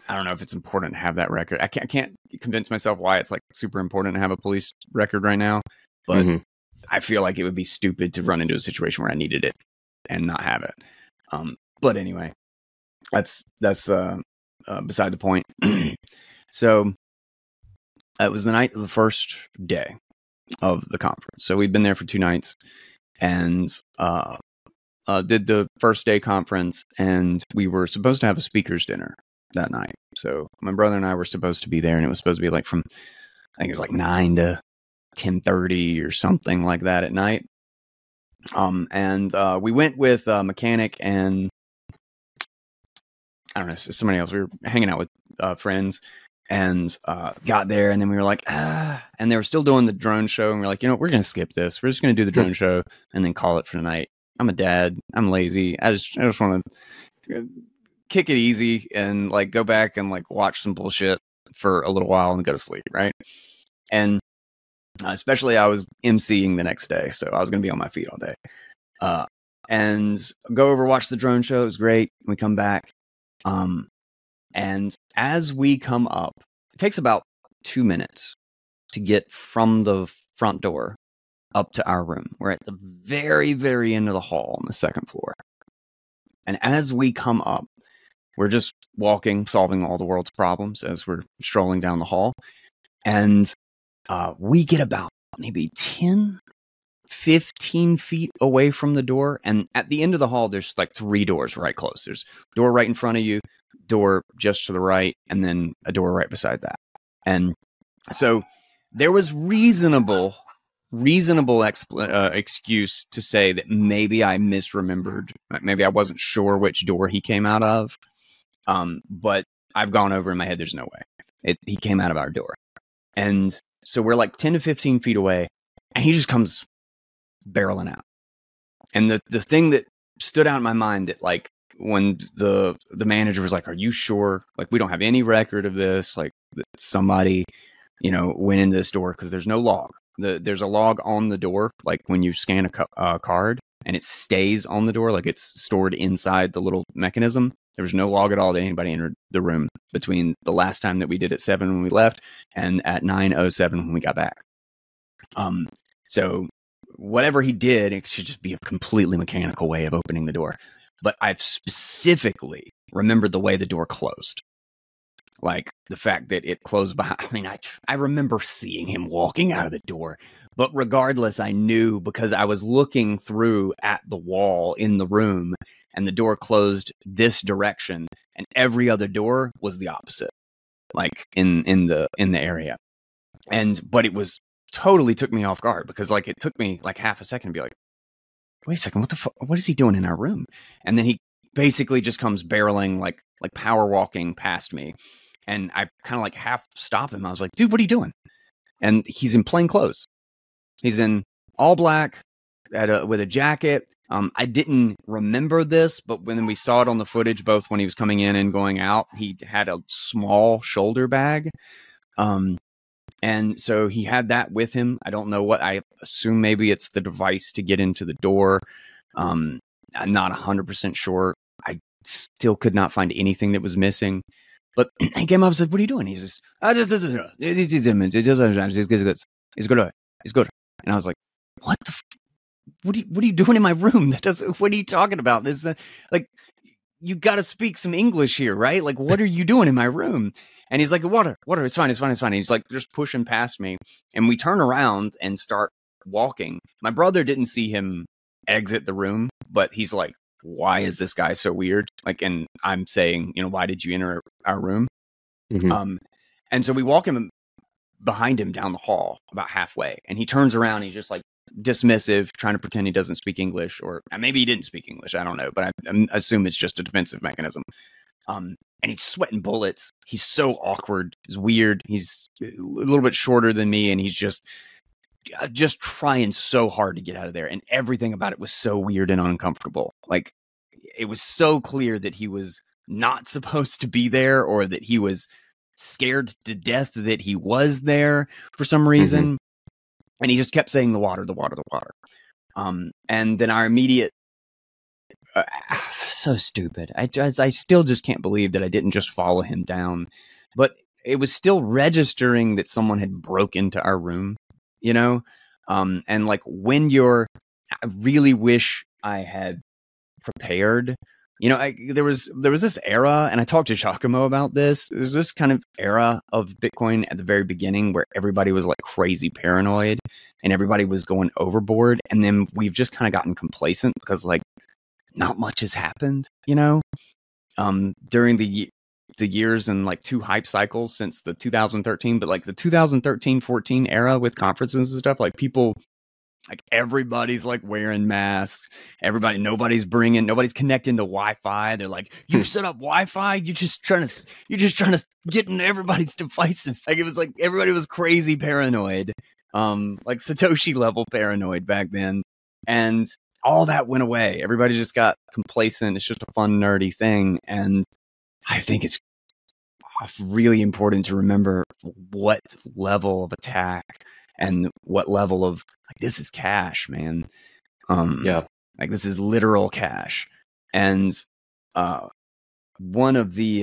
I don't know if it's important to have that record. I can't convince myself why it's like super important to have a police record right now, but I feel like it would be stupid to run into a situation where I needed it and not have it. But anyway, that's beside the point. So it was the night of the first day of the conference. So we'd been there for 2 nights and did the first day conference, and we were supposed to have a speaker's dinner that night. So my brother and I were supposed to be there, and it was supposed to be like from, I think it was like 9 to 10:30 or something like that at night. And we went with a mechanic and I don't know, somebody else. We were hanging out with friends and got there, and then we were like, and they were still doing the drone show, and we're like, we're going to skip this. We're just going to do the drone show and then call it for the night. I'm a dad. I'm lazy. I just want to kick it easy and like go back and like watch some bullshit for a little while and go to sleep, right? And especially I was emceeing the next day, so I was going to be on my feet all day. And go over, watch the drone show. It was great. We come back. And as we come up, it takes about 2 minutes to get from the front door up to our room. We're at the very, very end of the hall on the 2nd floor. And as we come up, we're just walking, solving all the world's problems as we're strolling down the hall. And we get about maybe 10, 15 feet away from the door. And at the end of the hall, there's like 3 doors right close. There's a door right in front of you, door just to the right, and then a door right beside that. And so there was reasonable excuse to say that maybe I misremembered. Maybe I wasn't sure which door he came out of. But I've gone over in my head, there's no way. He came out of our door. And so we're like 10 to 15 feet away, and he just comes barreling out. And the thing that stood out in my mind, that like when the manager was like, "Are you sure? Like, we don't have any record of this. Like, that somebody, went in this door," because there's no log. There's a log on the door, like when you scan a card, and it stays on the door, like it's stored inside the little mechanism. There was no log at all that anybody entered the room between the last time that we did at 7 when we left and at 9:07 when we got back. So whatever he did, it should just be a completely mechanical way of opening the door. But I've specifically remembered the way the door closed. Like the fact that it closed behind. I mean, I remember seeing him walking out of the door. But regardless, I knew because I was looking through at the wall in the room, and the door closed this direction, and every other door was the opposite, like in the area. But it was totally took me off guard, because like it took me like half a second to be like, wait a second, what the fuck? What is he doing in our room? And then he basically just comes barreling, like power walking past me. And I kind of like half stop him. I was like, dude, what are you doing? And he's in plain clothes. He's in all black with a jacket. I didn't remember this, but when we saw it on the footage, both when he was coming in and going out, he had a small shoulder bag. And so he had that with him. I don't know what, I assume maybe it's the device to get into the door. I'm not 100% sure. I still could not find anything that was missing. But he came up and said, what are you doing? He's just, he's good. And I was like, what the what are you doing in my room? What are you talking about? This, like, you got to speak some English here, right? Like, what are you doing in my room? And he's like, water, it's fine. And he's like, just pushing past me. And we turn around and start walking. My brother didn't see him exit the room, but he's like, why is this guy so weird? Like, and I'm saying, why did you enter our room? Mm-hmm. And so we walk him behind him down the hall about halfway, and he turns around and he's just like dismissive, trying to pretend he doesn't speak English, or maybe he didn't speak English. I don't know, but I assume it's just a defensive mechanism. And he's sweating bullets. He's so awkward. He's weird. He's a little bit shorter than me, and he's just trying so hard to get out of there. And everything about it was so weird and uncomfortable. Like, it was so clear that he was not supposed to be there, or that he was scared to death that he was there for some reason. Mm-hmm. And he just kept saying the water. And then our immediate so stupid. I still just can't believe that I didn't just follow him down, but it was still registering that someone had broke into our room, you know? And like I really wish I had prepared. You know, there was this era, and I talked to Giacomo about this. There's this kind of era of Bitcoin at the very beginning where everybody was like crazy paranoid and everybody was going overboard. And then we've just kind of gotten complacent because like not much has happened, you know, during the years and like 2 hype cycles since the 2013, but like the 2013-14 era with conferences and stuff, like people, like everybody's like wearing masks. Nobody's connecting to Wi-Fi. They're like, you set up Wi-Fi. You're just trying to get into everybody's devices. Like it was like everybody was crazy paranoid, like Satoshi level paranoid back then. And all that went away. Everybody just got complacent. It's just a fun, nerdy thing. And I think it's really important to remember what level of attack and what level of like, this is cash, man. Like this is literal cash. And one of the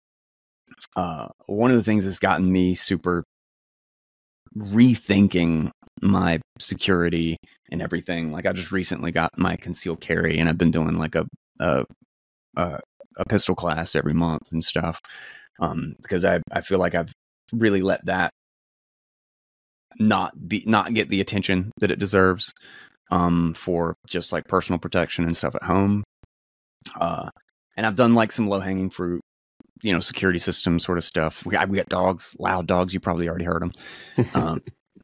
things that's gotten me super rethinking my security and everything. Like I just recently got my concealed carry, and I've been doing like a pistol class every month and stuff. Because I feel like I've really let that not get the attention that it deserves, for just like personal protection and stuff at home. And I've done like some low hanging fruit, you know, security system sort of stuff. We got dogs, loud dogs. You probably already heard them.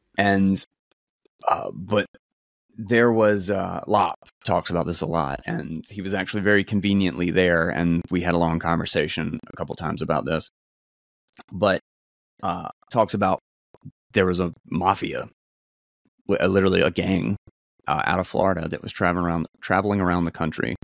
But there was, Lop talks about this a lot, and he was actually very conveniently there. And we had a long conversation a couple times about this, but, talks about there was a mafia, literally a gang, out of Florida that was traveling around the country,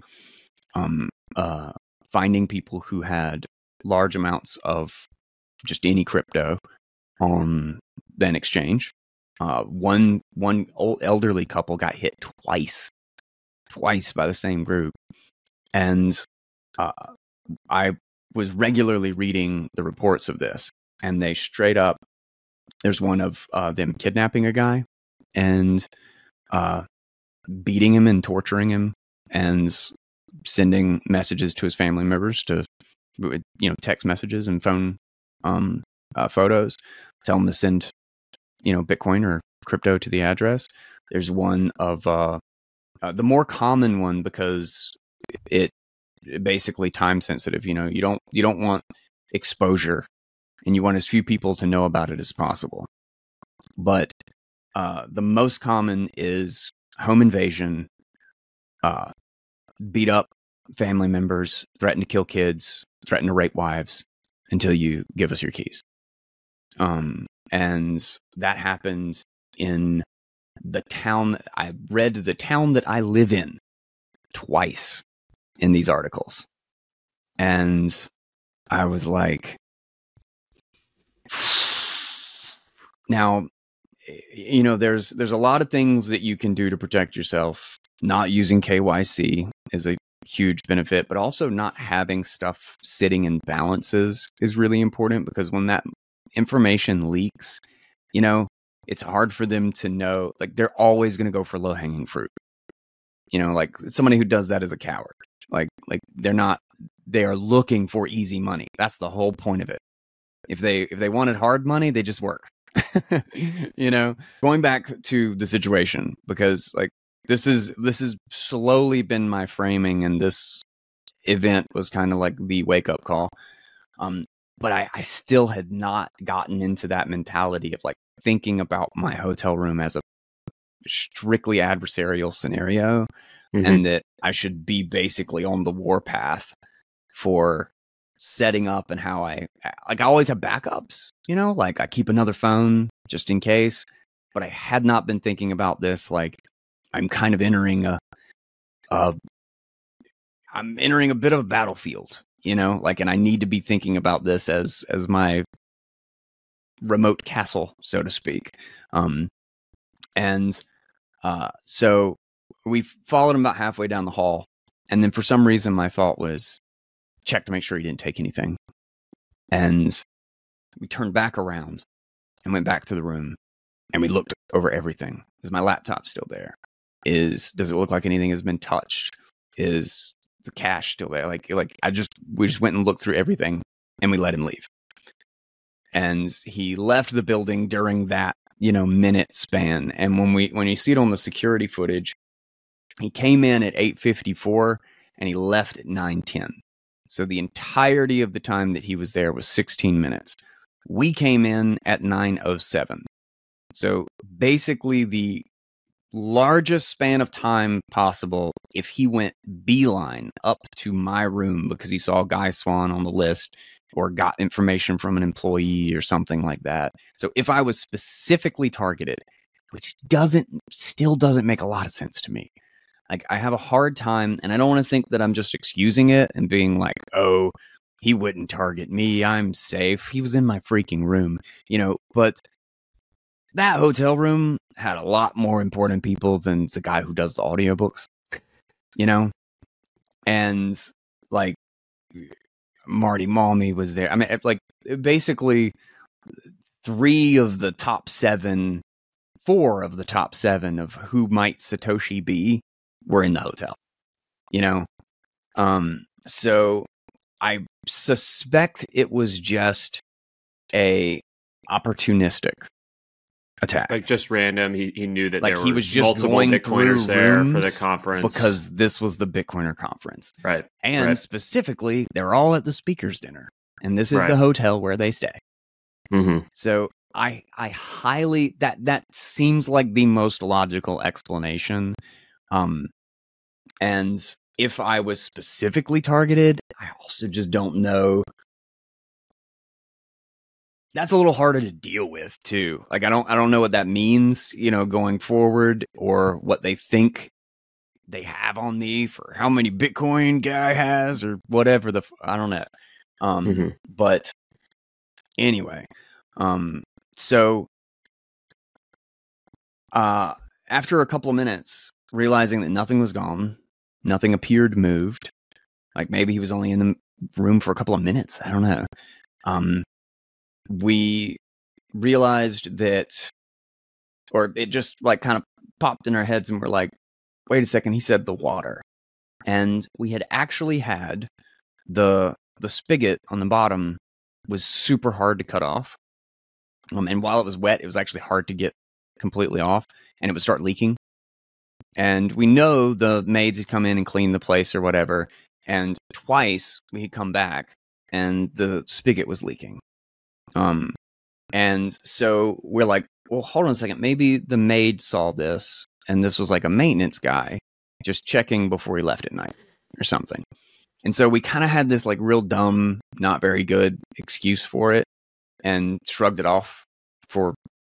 finding people who had large amounts of just any crypto on an exchange. One old elderly couple got hit twice by the same group. And I was regularly reading the reports of this, and they straight up, there's one of them kidnapping a guy and beating him and torturing him and sending messages to his family members, to, you know, text messages and phone photos, tell them to send, you know, Bitcoin or crypto to the address. There's one of the more common one, because it basically time sensitive. You know, you don't want exposure, and you want as few people to know about it as possible. But the most common is home invasion, beat up family members, threaten to kill kids, threaten to rape wives until you give us your keys. And that happened in the town. I read the town that I live in twice in these articles. And I was like, now, you know, there's a lot of things that you can do to protect yourself. Not using KYC is a huge benefit, but also not having stuff sitting in balances is really important, because when that information leaks, you know, it's hard for them to know. Like, they're always going to go for low hanging fruit. You know, like somebody who does that is a coward. Like they are looking for easy money. That's the whole point of it. If they wanted hard money, they just work. You know, going back to the situation, because like this is slowly been my framing, and this event was kind of like the wake up call. But I still had not gotten into that mentality of like thinking about my hotel room as a strictly adversarial scenario, and that I should be basically on the warpath for setting up, and how I always have backups, you know, like I keep another phone just in case. But I had not been thinking about this. Like, I'm kind of entering I'm entering a bit of a battlefield, you know, like, and I need to be thinking about this as my remote castle, so to speak. So we followed him about halfway down the hall, And then for some reason, my thought was check to make sure he didn't take anything. And we turned back around and went back to the room, and we looked over everything. Is my laptop still there? Does it look like anything has been touched? Is the cash still there? We just went and looked through everything, and we let him leave. And he left the building during that, minute span. And when you see it on the security footage, he came in at 8:54 and he left at 9:10. So the entirety of the time that he was there was 16 minutes. We came in at 9:07. So basically the largest span of time possible if he went beeline up to my room because he saw Guy Swan on the list or got information from an employee or something like that. So if I was specifically targeted, which still doesn't make a lot of sense to me. Like, I have a hard time, and I don't want to think that I'm just excusing it and being like, oh, he wouldn't target me, I'm safe. He was in my freaking room, but that hotel room had a lot more important people than the guy who does the audiobooks, and like Marty Malmy was there. I mean, like, basically 4 of the top 7 of who might Satoshi be were in the hotel, so I suspect it was just a opportunistic attack, like just random. He knew that like there he were was just multiple going Bitcoiners through there rooms for the conference because this was the Bitcoiner conference, right? And specifically, they're all at the speakers dinner, and this is the hotel where they stay. Mm-hmm. So I highly that seems like the most logical explanation. And if I was specifically targeted, I also just don't know. That's a little harder to deal with too. Like, I don't know what that means, going forward, or what they think they have on me for how many Bitcoin Guy has or whatever I don't know. But anyway, so after a couple of minutes, realizing that nothing was gone, nothing appeared moved, like maybe he was only in the room for a couple of minutes, I don't know. We realized that, or it just like kind of popped in our heads, and we're like, wait a second, he said the water. And we had actually had the spigot on the bottom was super hard to cut off. And while it was wet, it was actually hard to get completely off, and it would start leaking. And we know the maids had come in and cleaned the place or whatever, and twice we had come back and the spigot was leaking. And so we're like, well, hold on a second, maybe the maid saw this and this was like a maintenance guy just checking before he left at night or something. And so we kind of had this like real dumb, not very good excuse for it, and shrugged it off for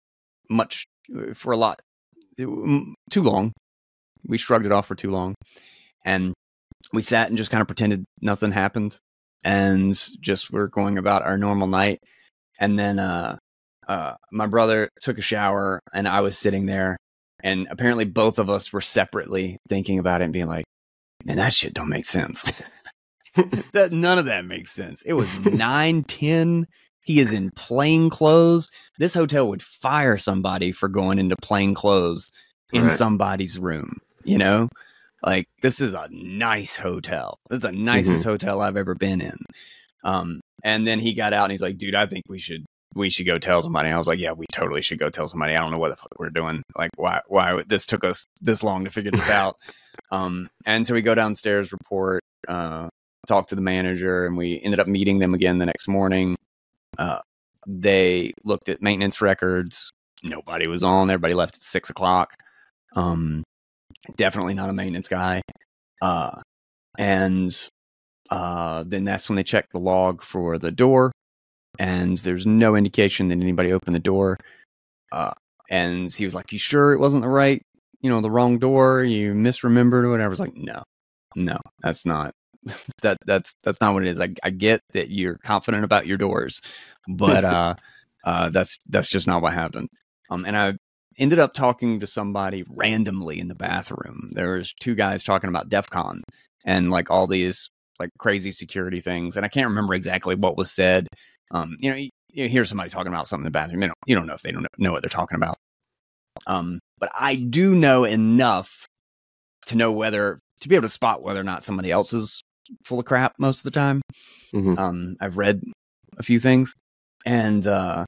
a lot too long. We shrugged it off for too long, and we sat and just kind of pretended nothing happened, and just were going about our normal night. And then my brother took a shower, and I was sitting there, and apparently both of us were separately thinking about it and being like, man, that shit don't make sense. None of that makes sense. It was 9:10. He is in plain clothes. This hotel would fire somebody for going into plain clothes in somebody's room. Like, this is a nice hotel. This is the nicest hotel I've ever been in. And then he got out and he's like, dude, I think we should go tell somebody. And I was like, yeah, we totally should go tell somebody. I don't know what the fuck we're doing. Like, why this took us this long to figure this out. And so we go downstairs, report, talk to the manager, and we ended up meeting them again the next morning. They looked at maintenance records. Nobody was on. Everybody left at 6 o'clock. Definitely not a maintenance guy. And then that's when they checked the log for the door, and there's no indication that anybody opened the door. And he was like, you sure it wasn't the wrong door? You misremembered or whatever. I was like, no, that's not. That's not what it is. I get that you're confident about your doors, but that's just not what happened. And I ended up talking to somebody randomly in the bathroom. There was 2 guys talking about DEF CON, and like all these like crazy security things. And I can't remember exactly what was said. You hear somebody talking about something in the bathroom. You don't know if they don't know what they're talking about. But I do know enough to know to be able to spot whether or not somebody else is full of crap most of the time. Mm-hmm. I've read a few things, and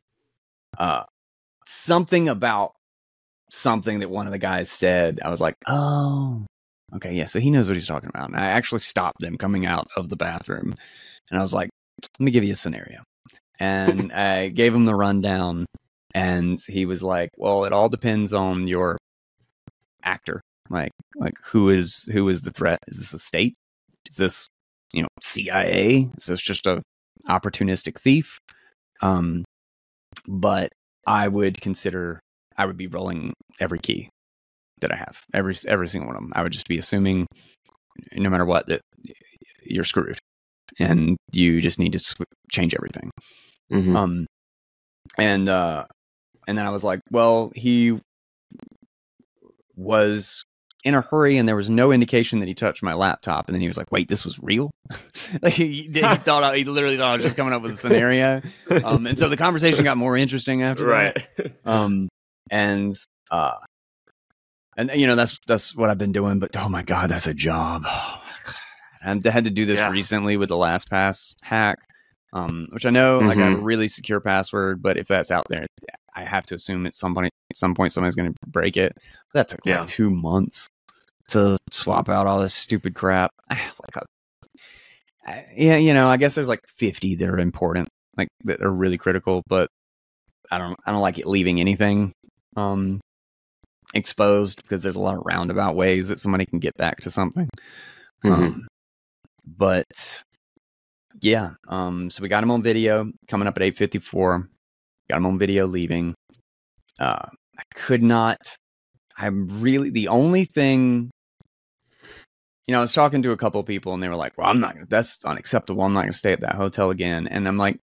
something about something that one of the guys said, I was like, oh, okay, yeah, so he knows what he's talking about. And I actually stopped them coming out of the bathroom, and I was like, let me give you a scenario. And I gave him the rundown, and he was like, well, it all depends on your actor. Like who is the threat? Is this a state? Is this, CIA? Is this just a opportunistic thief? But I would be rolling every key that I have, every single one of them. I would just be assuming, no matter what, that you're screwed, and you just need to change everything. Mm-hmm. And then I was like, well, he was in a hurry, and there was no indication that he touched my laptop. And then he was like, wait, this was real? Like he literally thought I was just coming up with a scenario. And so the conversation got more interesting after that. And that's what I've been doing, but oh my God, that's a job. Oh my God. I had to do this recently with the LastPass hack, which I know like I have a really secure password, but if that's out there, I have to assume at some point somebody's going to break it. That took like 2 months to swap out all this stupid crap. I guess there's like 50 that are important, like that are really critical, but I don't like it leaving anything exposed, because there's a lot of roundabout ways that somebody can get back to something. But yeah, so we got him on video coming up at 8:54. Got him on video leaving. The only thing, I was talking to a couple of people, and they were like, well, that's unacceptable. I'm not going to stay at that hotel again. And I'm like,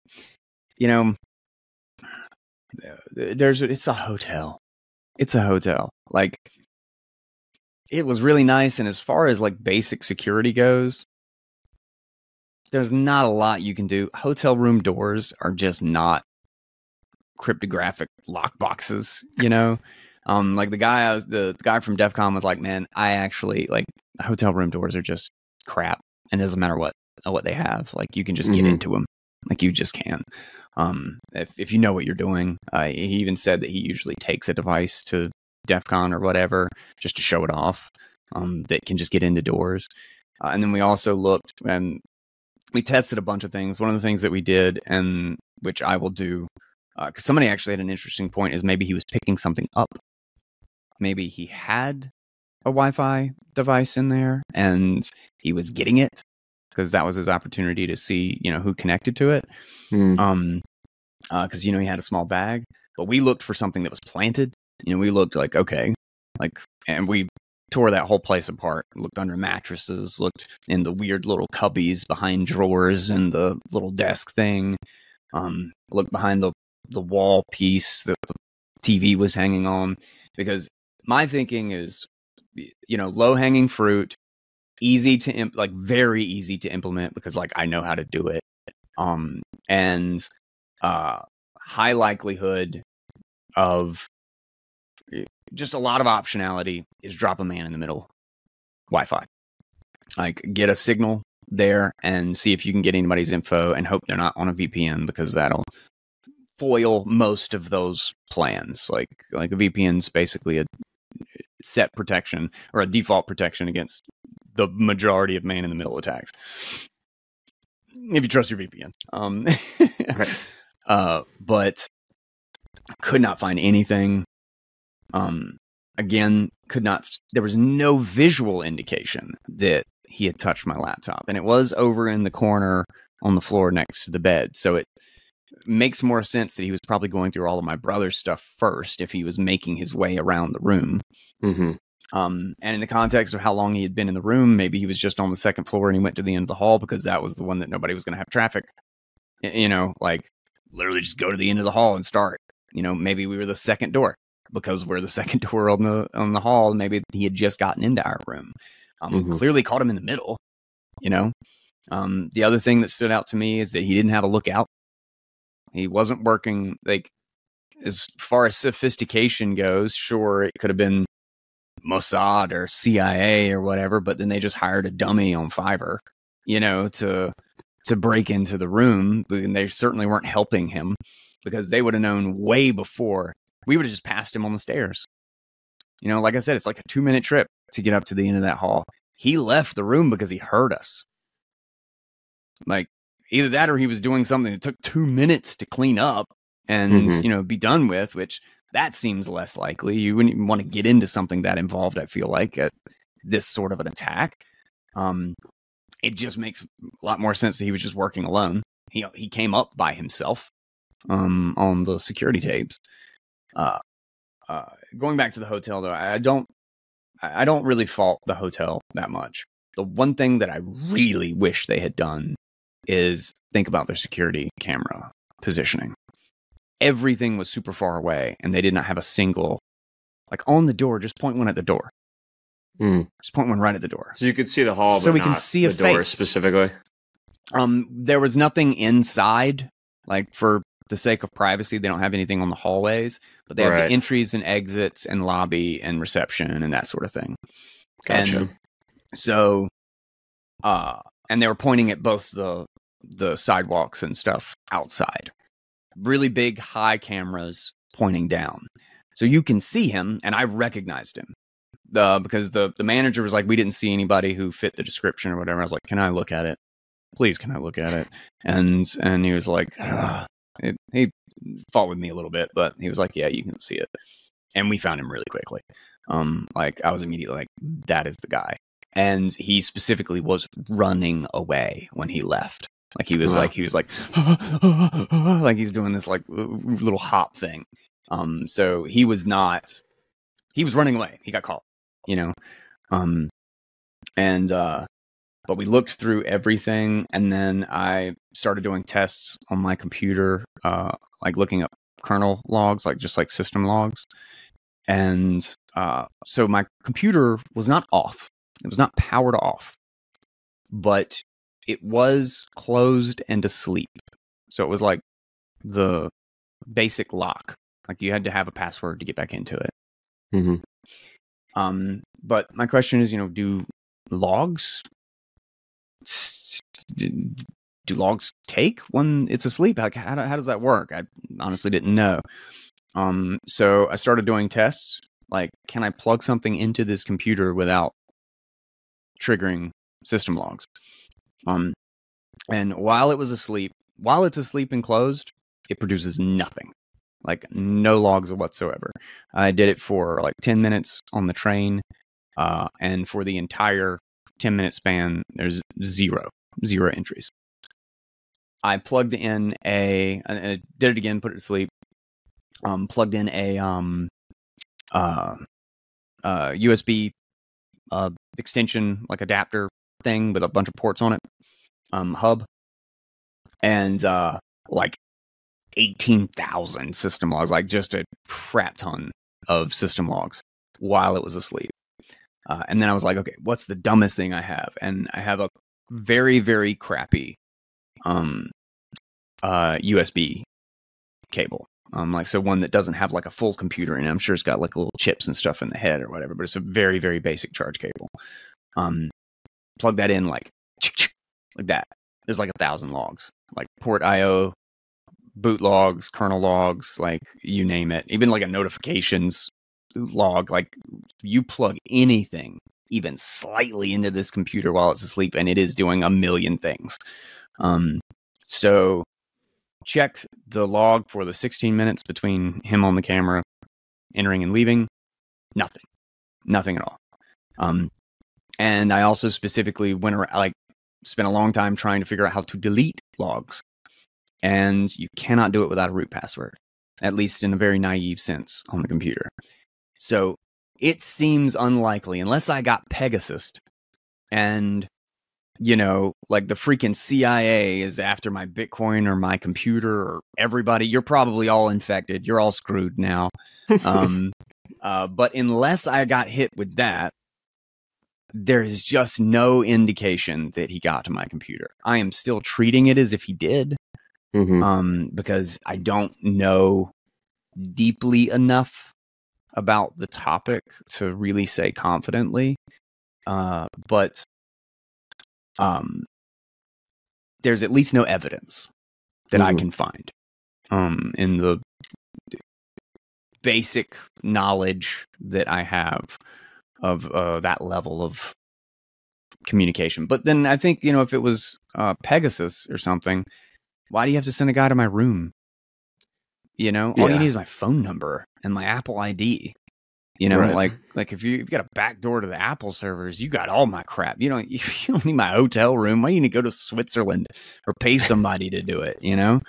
it's a hotel. It's a hotel. Like, it was really nice. And as far as like basic security goes, there's not a lot you can do. Hotel room doors are just not cryptographic lock boxes, like the guy from DEF CON was like, man, I actually like hotel room doors are just crap, and it doesn't matter what they have, like you can just get into them, like you just can, if you know what you're doing. He even said that he usually takes a device to DEF CON or whatever just to show it off, that can just get into doors. And then we also looked and we tested a bunch of things. One of the things that we did, and which I will do, because somebody actually had an interesting point, is maybe he was picking something up. Maybe he had a Wi-Fi device in there and he was getting it because that was his opportunity to see, who connected to it. Because, he had a small bag. But we looked for something that was planted. We looked like, okay, and we tore that whole place apart. Looked under mattresses, looked in the weird little cubbies behind drawers and the little desk thing. Looked behind the wall piece that the TV was hanging on, because my thinking is, low hanging fruit, easy to very easy to implement, because like I know how to do it, and high likelihood of just a lot of optionality is drop a man in the middle Wi-Fi, like get a signal there and see if you can get anybody's info and hope they're not on a VPN, because that'll foil most of those plans. Like a VPN's basically a set protection or a default protection against the majority of man-in-the-middle attacks, if you trust your VPN. Right. But could not find anything. Again, there was no visual indication that he had touched my laptop, and it was over in the corner on the floor next to the bed. So it makes more sense that he was probably going through all of my brother's stuff first if he was making his way around the room. And in the context of how long he had been in the room, maybe he was just on the second floor and he went to the end of the hall because that was the one that nobody was going to have traffic. Like literally just go to the end of the hall and start. Maybe we were the second door because we're the second door on the hall. Maybe he had just gotten into our room. Clearly caught him in the middle. you know? The other thing that stood out to me is that he didn't have a lookout. He wasn't working, like, as far as sophistication goes, sure, it could have been Mossad or CIA or whatever, but then they just hired a dummy on Fiverr, you know, to break into the room. And they certainly weren't helping him, because they would have known way before. We would have just passed him on the stairs. You know, like I said, it's like a 2-minute trip to get up to the end of that hall. He left the room because he heard us. Like, either that or he was doing something that took 2 minutes to clean up and, you know, be done with, which that seems less likely. You wouldn't even want to get into something that involved, I feel like, at this sort of an attack. It just makes a lot more sense that he was just working alone. He came up by himself on the security tapes. Going back to the hotel, though, I don't really fault the hotel that much. The one thing that I really wish they had done is think about their security camera positioning. Everything was super far away, and they did not have a single, like, on the door. Just point one at the door. Just point one right at the door, so you could see the hall, so but we not can see the a door face specifically. There was nothing inside, like, for the sake of privacy. They don't have anything on the hallways, but they have the entries and exits and lobby and reception and that sort of thing. Gotcha. And so, and they were pointing at both the sidewalks and stuff outside. Really big, high cameras pointing down. So you can see him, and I recognized him. Because the manager was like, we didn't see anybody who fit the description or whatever. I was like, can I look at it? Please, can I look at it? And he was like, he fought with me a little bit, but he was like, yeah, you can see it. And we found him really quickly. Like, I was immediately like, that is the guy. And he specifically was running away when he left. Like, he was like he's doing this like little hop thing. So he was running away. He got caught, you know? But we looked through everything, and then I started doing tests on my computer, like looking up kernel logs, like just like system logs. And so my computer was not off. It was not powered off, but it was closed and asleep. So it was like the basic lock. Like, you had to have a password to get back into it. But my question is, you know, do logs take when it's asleep? Like, how does that work? I honestly didn't know. So I started doing tests. Like, can I plug something into this computer without triggering system logs? And while it's asleep and closed, it produces nothing. Like, no logs whatsoever. I did it for like 10 minutes on the train. And for the entire 10-minute span, there's zero entries. I plugged in I did it again, put it to sleep. Plugged in a USB extension, like adapter thing with a bunch of ports on it, hub, and like 18,000 system logs, like just a crap ton of system logs while it was asleep. And then I was like, okay, what's the dumbest thing I have? And I have a very, very crappy USB cable. Like, so one that doesn't have like a full computer in it. I'm sure it's got like little chips and stuff in the head or whatever, but it's a very, very basic charge cable. Plug that in like that. There's like 1,000 logs, like port IO, boot logs, kernel logs, like you name it. Even like a notifications log. Like, you plug anything even slightly into this computer while it's asleep, and it is doing a million things. So checked the log for the 16 minutes between him on the camera entering and leaving. Nothing at all. And I also specifically went around, like, spent a long time trying to figure out how to delete logs, and you cannot do it without a root password, at least in a very naive sense on the computer. So it seems unlikely, unless I got Pegasus and, you know, like the freaking CIA is after my Bitcoin or my computer or everybody. You're probably all infected. You're all screwed now. But unless I got hit with that, there is just no indication that he got to my computer. I am still treating it as if he did, because I don't know deeply enough about the topic to really say confidently. But there's at least no evidence that I can find in the basic knowledge that I have of that level of communication. But then I think, if it was Pegasus or something, why do you have to send a guy to my room? All you need is my phone number and my Apple ID. Right. Like if you've got a back door to the Apple servers, you got all my crap. You don't need my hotel room. Why do you need to go to Switzerland or pay somebody to do it?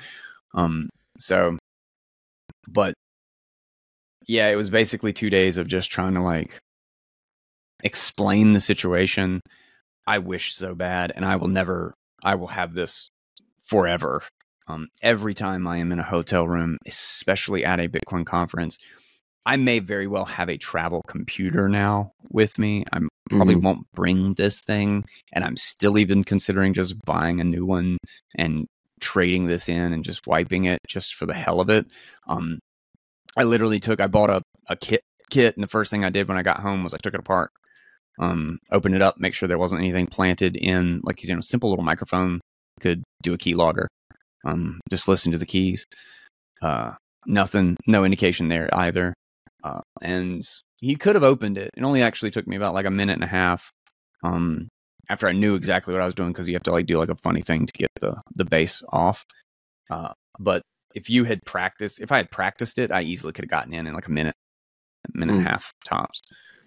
But yeah, it was basically 2 days of just trying to explain the situation. I wish so bad, and I will have this forever. Every time I am in a hotel room, especially at a Bitcoin conference, I may very well have a travel computer now with me. I probably won't bring this thing, and I'm still even considering just buying a new one and trading this in and just wiping it just for the hell of it. I bought a kit, and the first thing I did when I got home was I took it apart, opened it up, make sure there wasn't anything planted in, simple little microphone, could do a keylogger, just listen to the keys. Nothing, no indication there either. And he could have opened it. It only actually took me about a minute and a half after I knew exactly what I was doing, because you have to do a funny thing to get the base off. But if I had practiced it, I easily could have gotten in a minute and a half tops.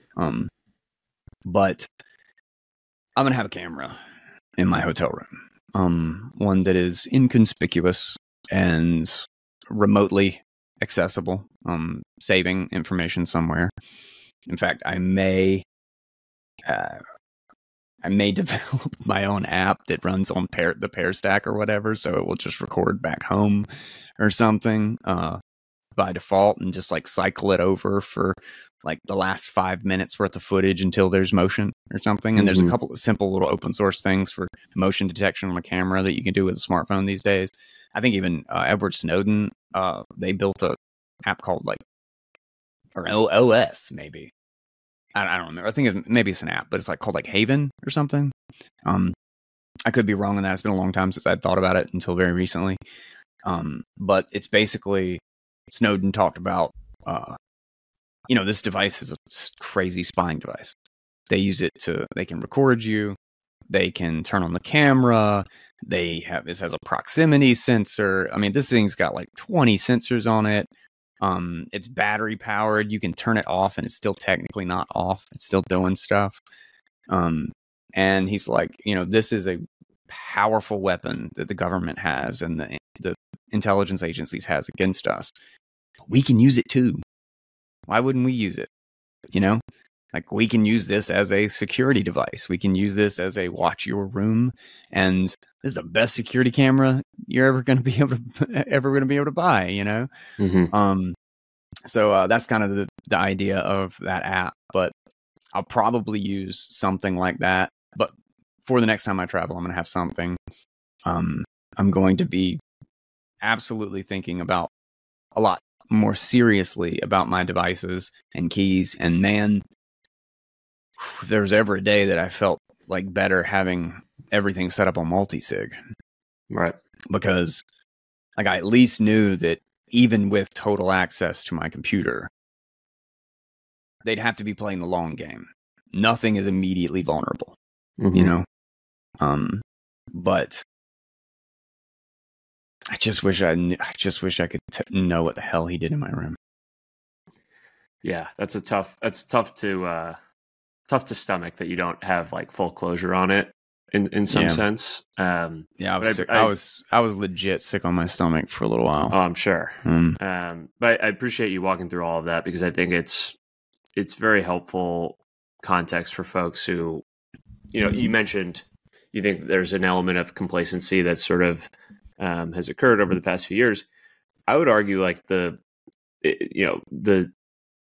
But I'm going to have a camera in my hotel room. One that is inconspicuous and remotely accessible, saving information somewhere. In fact, I may develop my own app that runs on the Pair Stack or whatever, so it will just record back home or something by default, and just cycle it over for the last 5 minutes worth of footage until there's motion or something. And there's a couple of simple little open source things for motion detection on a camera that you can do with a smartphone these days. I think even Edward Snowden, they built a app called or OS maybe. I don't remember. I think maybe it's an app, but it's called Haven or something. I could be wrong on that. It's been a long time since I'd thought about it until very recently. But it's basically, Snowden talked about, this device is a crazy spying device. They use it they can record you. They can turn on the camera. This has a proximity sensor. I mean, this thing's got 20 sensors on it. It's battery powered. You can turn it off and it's still technically not off. It's still doing stuff. And he's this is a powerful weapon that the government has and the intelligence agencies has against us. We can use it too. Why wouldn't we use it? We can use this as a security device. We can use this as a watch your room. And this is the best security camera you're ever going to be able to buy, So that's kind of the idea of that app. But I'll probably use something like that. But for the next time I travel, I'm going to have something. I'm going to be absolutely thinking about a lot more seriously about my devices and keys. And man, if there was ever a day that I felt better having everything set up on multi-sig. Right. Because I at least knew that even with total access to my computer, they'd have to be playing the long game. Nothing is immediately vulnerable, but I just wish I could know what the hell he did in my room. Yeah, that's tough to stomach that you don't have like full closure on it in some sense. I was legit sick on my stomach for a little while. Oh, I'm sure. But I appreciate you walking through all of that, because I think it's very helpful context for folks who, you mentioned you think there's an element of complacency that sort of has occurred over the past few years. I would argue like the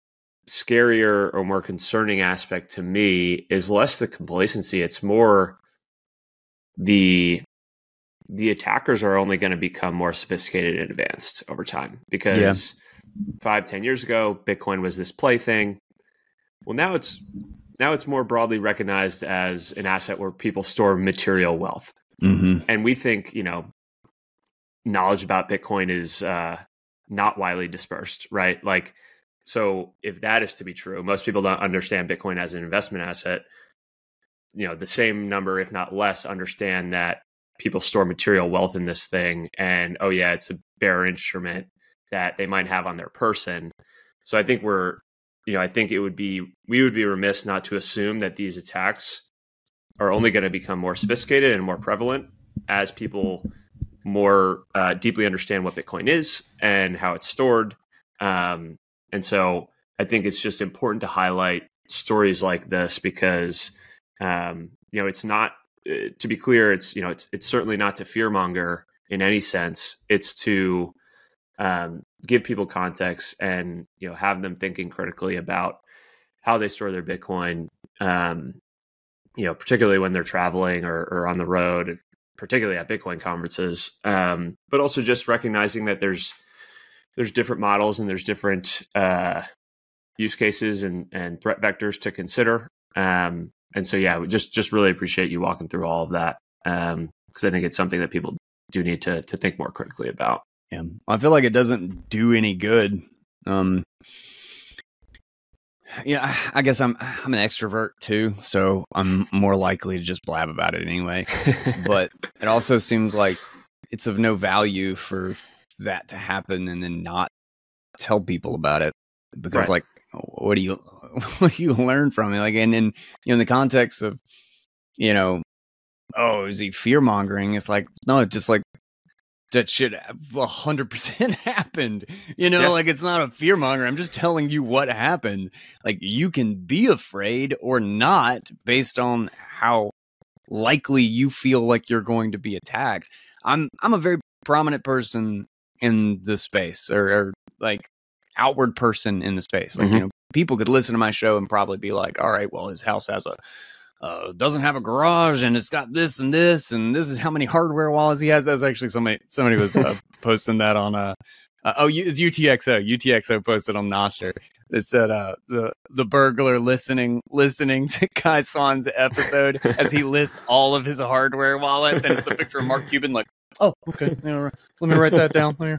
scarier or more concerning aspect to me is less the complacency. It's more the attackers are only going to become more sophisticated and advanced over time, because 5-10 years ago, Bitcoin was this plaything. Well, now it's more broadly recognized as an asset where people store material wealth. Mm-hmm. And we think, knowledge about Bitcoin is not widely dispersed, right? Like, so if that is to be true, most people don't understand Bitcoin as an investment asset. The same number, if not less, understand that people store material wealth in this thing, and it's a bearer instrument that they might have on their person. So I think we would be remiss not to assume that these attacks are only going to become more sophisticated and more prevalent as people more deeply understand what Bitcoin is and how it's stored. And so I think it's just important to highlight stories like this because, it's not, to be clear, it's certainly not to fearmonger in any sense. It's to give people context and, have them thinking critically about how they store their Bitcoin, particularly when they're traveling or on the road, particularly at Bitcoin conferences, but also just recognizing that there's different models and there's different use cases and threat vectors to consider. And so, just really appreciate you walking through all of that, because I think it's something that people do need to think more critically about. Yeah, I feel like it doesn't do any good. I guess I'm an extrovert too, so I'm more likely to just blab about it anyway. But it also seems like it's of no value for that to happen and then not tell people about it, because right. What do you learn from it? Like, and in the context of, is he fear mongering? It's like, no, just like that shit 100% happened. Like, it's not a fear monger. I'm just telling you what happened. Like, you can be afraid or not based on how likely you feel like you're going to be attacked. I'm a very prominent person in the space, or like outward person in the space. Like, people could listen to my show and probably be like, all right, well, his house has doesn't have a garage and it's got this and this, and this is how many hardware wallets he has. That's actually somebody was posting that on it's UTXO posted on Nostr. It said the burglar listening to Guy Swan's episode as he lists all of his hardware wallets, and it's the picture of Mark Cuban like, oh, okay, let me write that down there.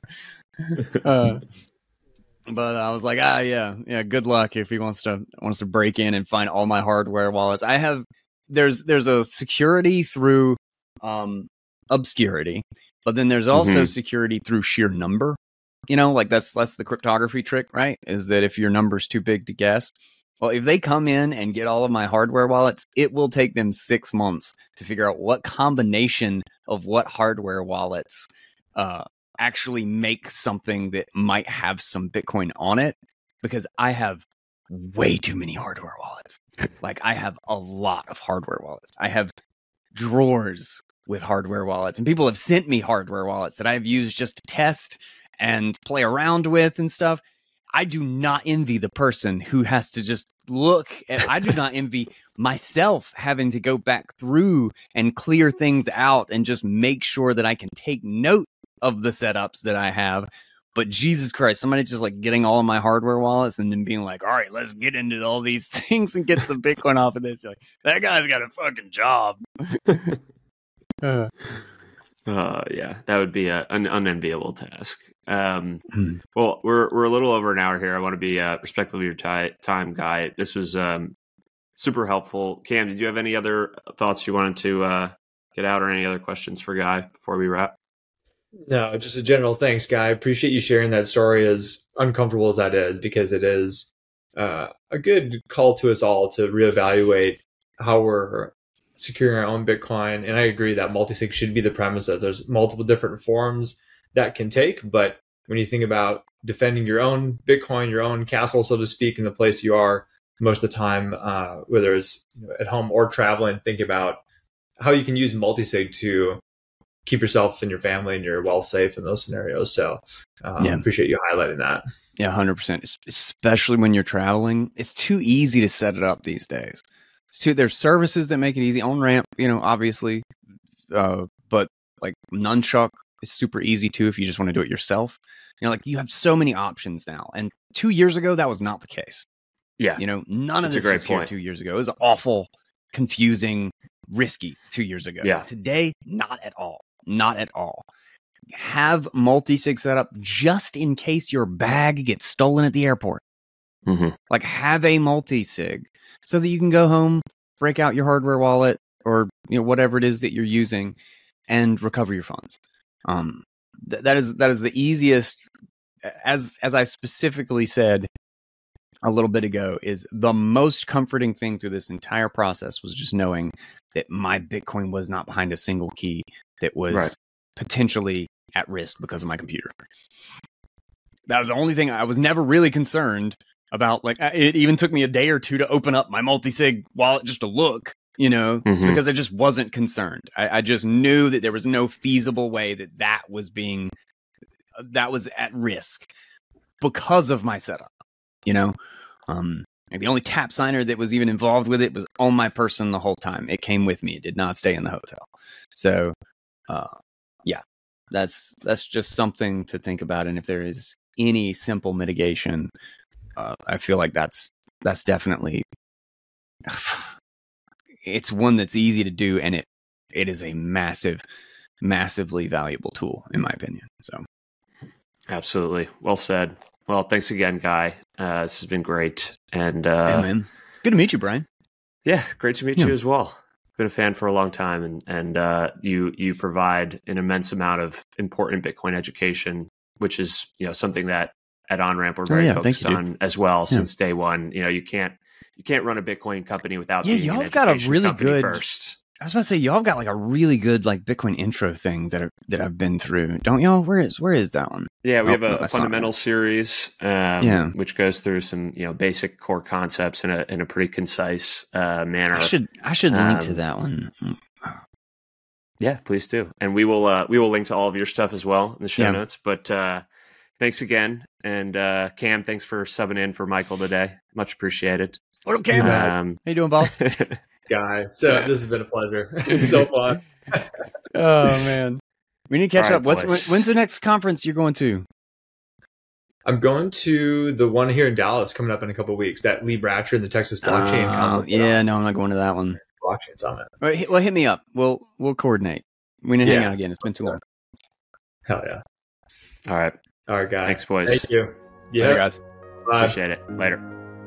But I was like, good luck if he wants to break in and find all my hardware wallets. There's a security through obscurity, but then there's also security through sheer number. Like that's the cryptography trick, right? Is that if your number's too big to guess, well, if they come in and get all of my hardware wallets, it will take them 6 months to figure out what combination of what hardware wallets actually make something that might have some Bitcoin on it, because I have way too many hardware wallets. Like, I have a lot of hardware wallets. I have drawers with hardware wallets, and people have sent me hardware wallets that I've used just to test and play around with and stuff. I do not envy the person who has to just look at, I do not envy myself having to go back through and clear things out and just make sure that I can take note of the setups that I have. But Jesus Christ, somebody just like getting all of my hardware wallets and then being like, all right, let's get into all these things and get some Bitcoin off of this. You're like, that guy's got a fucking job. Yeah, that would be an unenviable task. Well, we're a little over an hour here. I want to be respectful of your time, Guy. This was super helpful. Cam, did you have any other thoughts you wanted to get out, or any other questions for Guy before we wrap? No, just a general thanks, Guy. I appreciate you sharing that story, as uncomfortable as that is, because it is a good call to us all to reevaluate how we're securing our own Bitcoin. And I agree that multisig should be the premises. There's multiple different forms that can take, but when you think about defending your own Bitcoin, your own castle, so to speak, in the place you are most of the time, whether it's at home or traveling, think about how you can use multisig to keep yourself and your family and your wealth safe in those scenarios. So appreciate you highlighting that. Yeah, 100%. Especially when you're traveling, it's too easy to set it up these days. There's services that make it easy. OnRamp, obviously, but like Nunchuck is super easy too if you just want to do it yourself. You have so many options now. And 2 years ago, that was not the case. Yeah, none of this was here 2 years ago. It was awful, confusing, risky 2 years ago. Yeah. Today, not at all. Not at all. Have multi-sig set up just in case your bag gets stolen at the airport. Mm-hmm. Like, have a multi-sig so that you can go home, break out your hardware wallet or whatever it is that you're using and recover your funds. That is the easiest, as I specifically said a little bit ago, is the most comforting thing through this entire process was just knowing that my Bitcoin was not behind a single key that was potentially at risk because of my computer. That was the only thing. I was never really concerned about. Like, it even took me a day or two to open up my multi-sig wallet just to look, because I just wasn't concerned. I just knew that there was no feasible way that was at risk because of my setup, the only tap signer that was even involved with it was on my person the whole time. It came with me. It did not stay in the hotel. So, that's just something to think about. And if there is any simple mitigation, I feel like that's definitely, it's one that's easy to do, and it is a massively valuable tool in my opinion. So, absolutely, well said. Well, thanks again, Guy. This has been great, and yeah, man, good to meet you, Brian. Yeah, great to meet you as well. Been a fan for a long time, and you provide an immense amount of important Bitcoin education, which is something that at OnRamp we're very focused on as well since day one. You can't run a Bitcoin company without being y'all an got a really good first. I was about to say, y'all got like a really good like Bitcoin intro thing that I've been through, don't y'all? Where is that one? Yeah, we have a fundamental series, which goes through some basic core concepts in a pretty concise manner. I should link to that one. Yeah, please do, and we will link to all of your stuff as well in the show notes. But thanks again, and Cam, thanks for subbing in for Michael today. Much appreciated. What up, Cam? How you doing, boss? Guy, so this has been a pleasure. It's so fun. Oh man, we need to catch up. When's the next conference you're going to? I'm going to the one here in Dallas coming up in a couple of weeks. That Lee Bratcher and the Texas Blockchain Council. Yeah, no, I'm not going to that one. Blockchain Summit. Well, hit me up. We'll coordinate. We need to hang out again. It's been too long. Hell yeah! All right, guys. Thanks, boys. Thank you. Yeah, later, guys. Bye. Appreciate it. Later.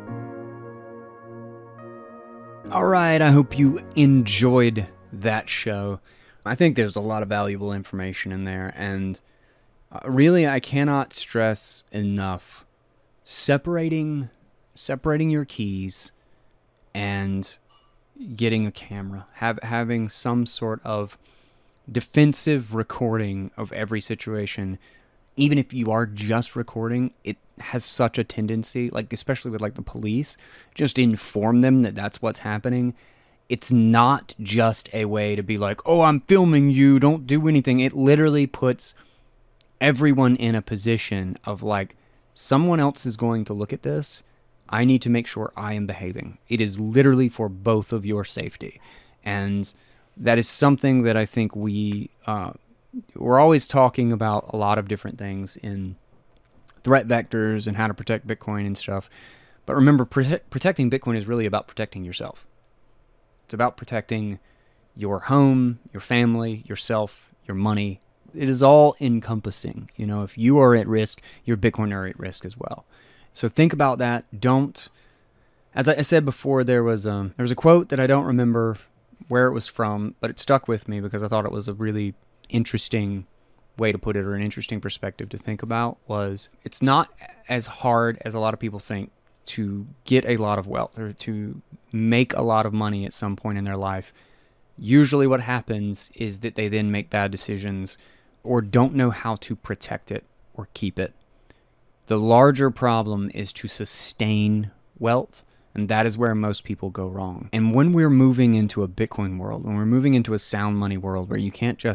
All right, I hope you enjoyed that show. I think there's a lot of valuable information in there, and really I cannot stress enough separating your keys and getting a camera, having some sort of defensive recording of every situation. Even if you are just recording, it has such a tendency, like especially with like the police, just inform them that that's what's happening. It's not just a way to be like, oh, I'm filming you, don't do anything. It literally puts everyone in a position of like, someone else is going to look at this. I need to make sure I am behaving. It is literally for both of your safety. And that is something that I think we're always talking about a lot of different things in threat vectors and how to protect Bitcoin and stuff. But remember, protecting Bitcoin is really about protecting yourself. It's about protecting your home, your family, yourself, your money. It is all encompassing. If you are at risk, your Bitcoin are at risk as well. So think about that. Don't, as I said before, there was a quote that I don't remember where it was from, but it stuck with me because I thought it was a really interesting way to put it, or an interesting perspective to think about. Was it's not as hard as a lot of people think to get a lot of wealth or to make a lot of money at some point in their life. Usually what happens is that they then make bad decisions or don't know how to protect it or keep it. The larger problem is to sustain wealth, and that is where most people go wrong. And when we're moving into a Bitcoin world, when we're moving into a sound money world where you can't just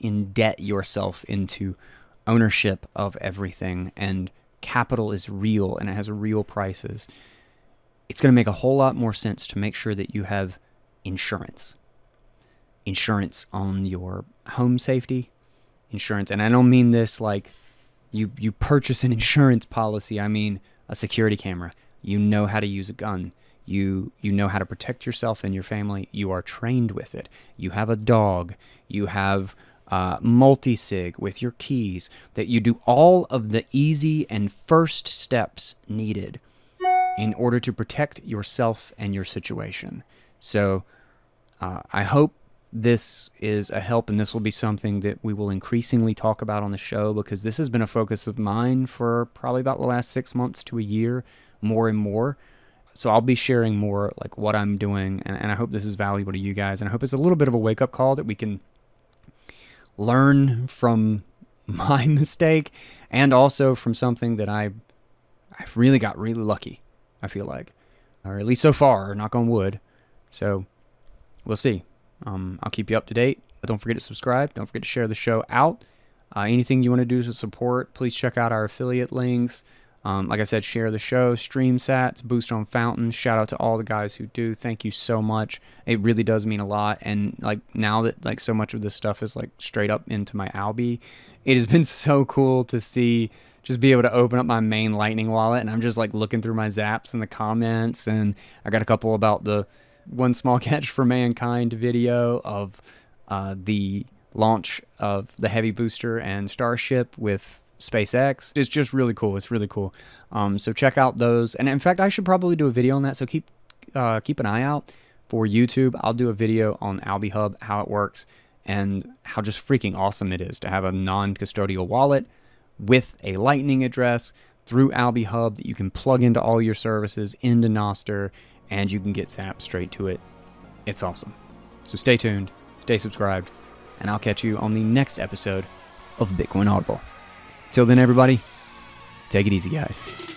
indebt yourself into ownership of everything, and capital is real and it has real prices, it's going to make a whole lot more sense to make sure that you have insurance. Insurance on your home safety, insurance, and I don't mean this like you purchase an insurance policy. I mean a security camera. You know how to use a gun. You know how to protect yourself and your family. You are trained with it. You have a dog. You have multi-sig with your keys. That you do all of the easy and first steps needed in order to protect yourself and your situation. So I hope this is a help, and this will be something that we will increasingly talk about on the show, because this has been a focus of mine for probably about the last 6 months to a year, more and more. So I'll be sharing more like what I'm doing, and I hope this is valuable to you guys, and I hope it's a little bit of a wake-up call that we can learn from my mistake, and also from something that I've really got really lucky, I feel like, or at least so far, knock on wood. So we'll see. I'll keep you up to date. But don't forget to subscribe. Don't forget to share the show out. Anything you want to do to support, please check out our affiliate links. Like I said, share the show, stream sats, boost on fountains. Shout out to all the guys who do. Thank you so much. It really does mean a lot. And like now that like so much of this stuff is like straight up into my Alby, it has been so cool to see, just be able to open up my main Lightning wallet, and I'm just like looking through my zaps and the comments, and I got a couple about the One Small Catch for Mankind video of the launch of the Heavy Booster and Starship with SpaceX. It's just really cool. It's really cool. So check out those. And in fact, I should probably do a video on that. So keep an eye out for YouTube. I'll do a video on Alby Hub, how it works, and how just freaking awesome it is to have a non-custodial wallet with a Lightning address through Alby Hub that you can plug into all your services into Nostr, and you can get zapped straight to it. It's awesome. So stay tuned, stay subscribed, and I'll catch you on the next episode of Bitcoin Audible. Till then, everybody, take it easy, guys.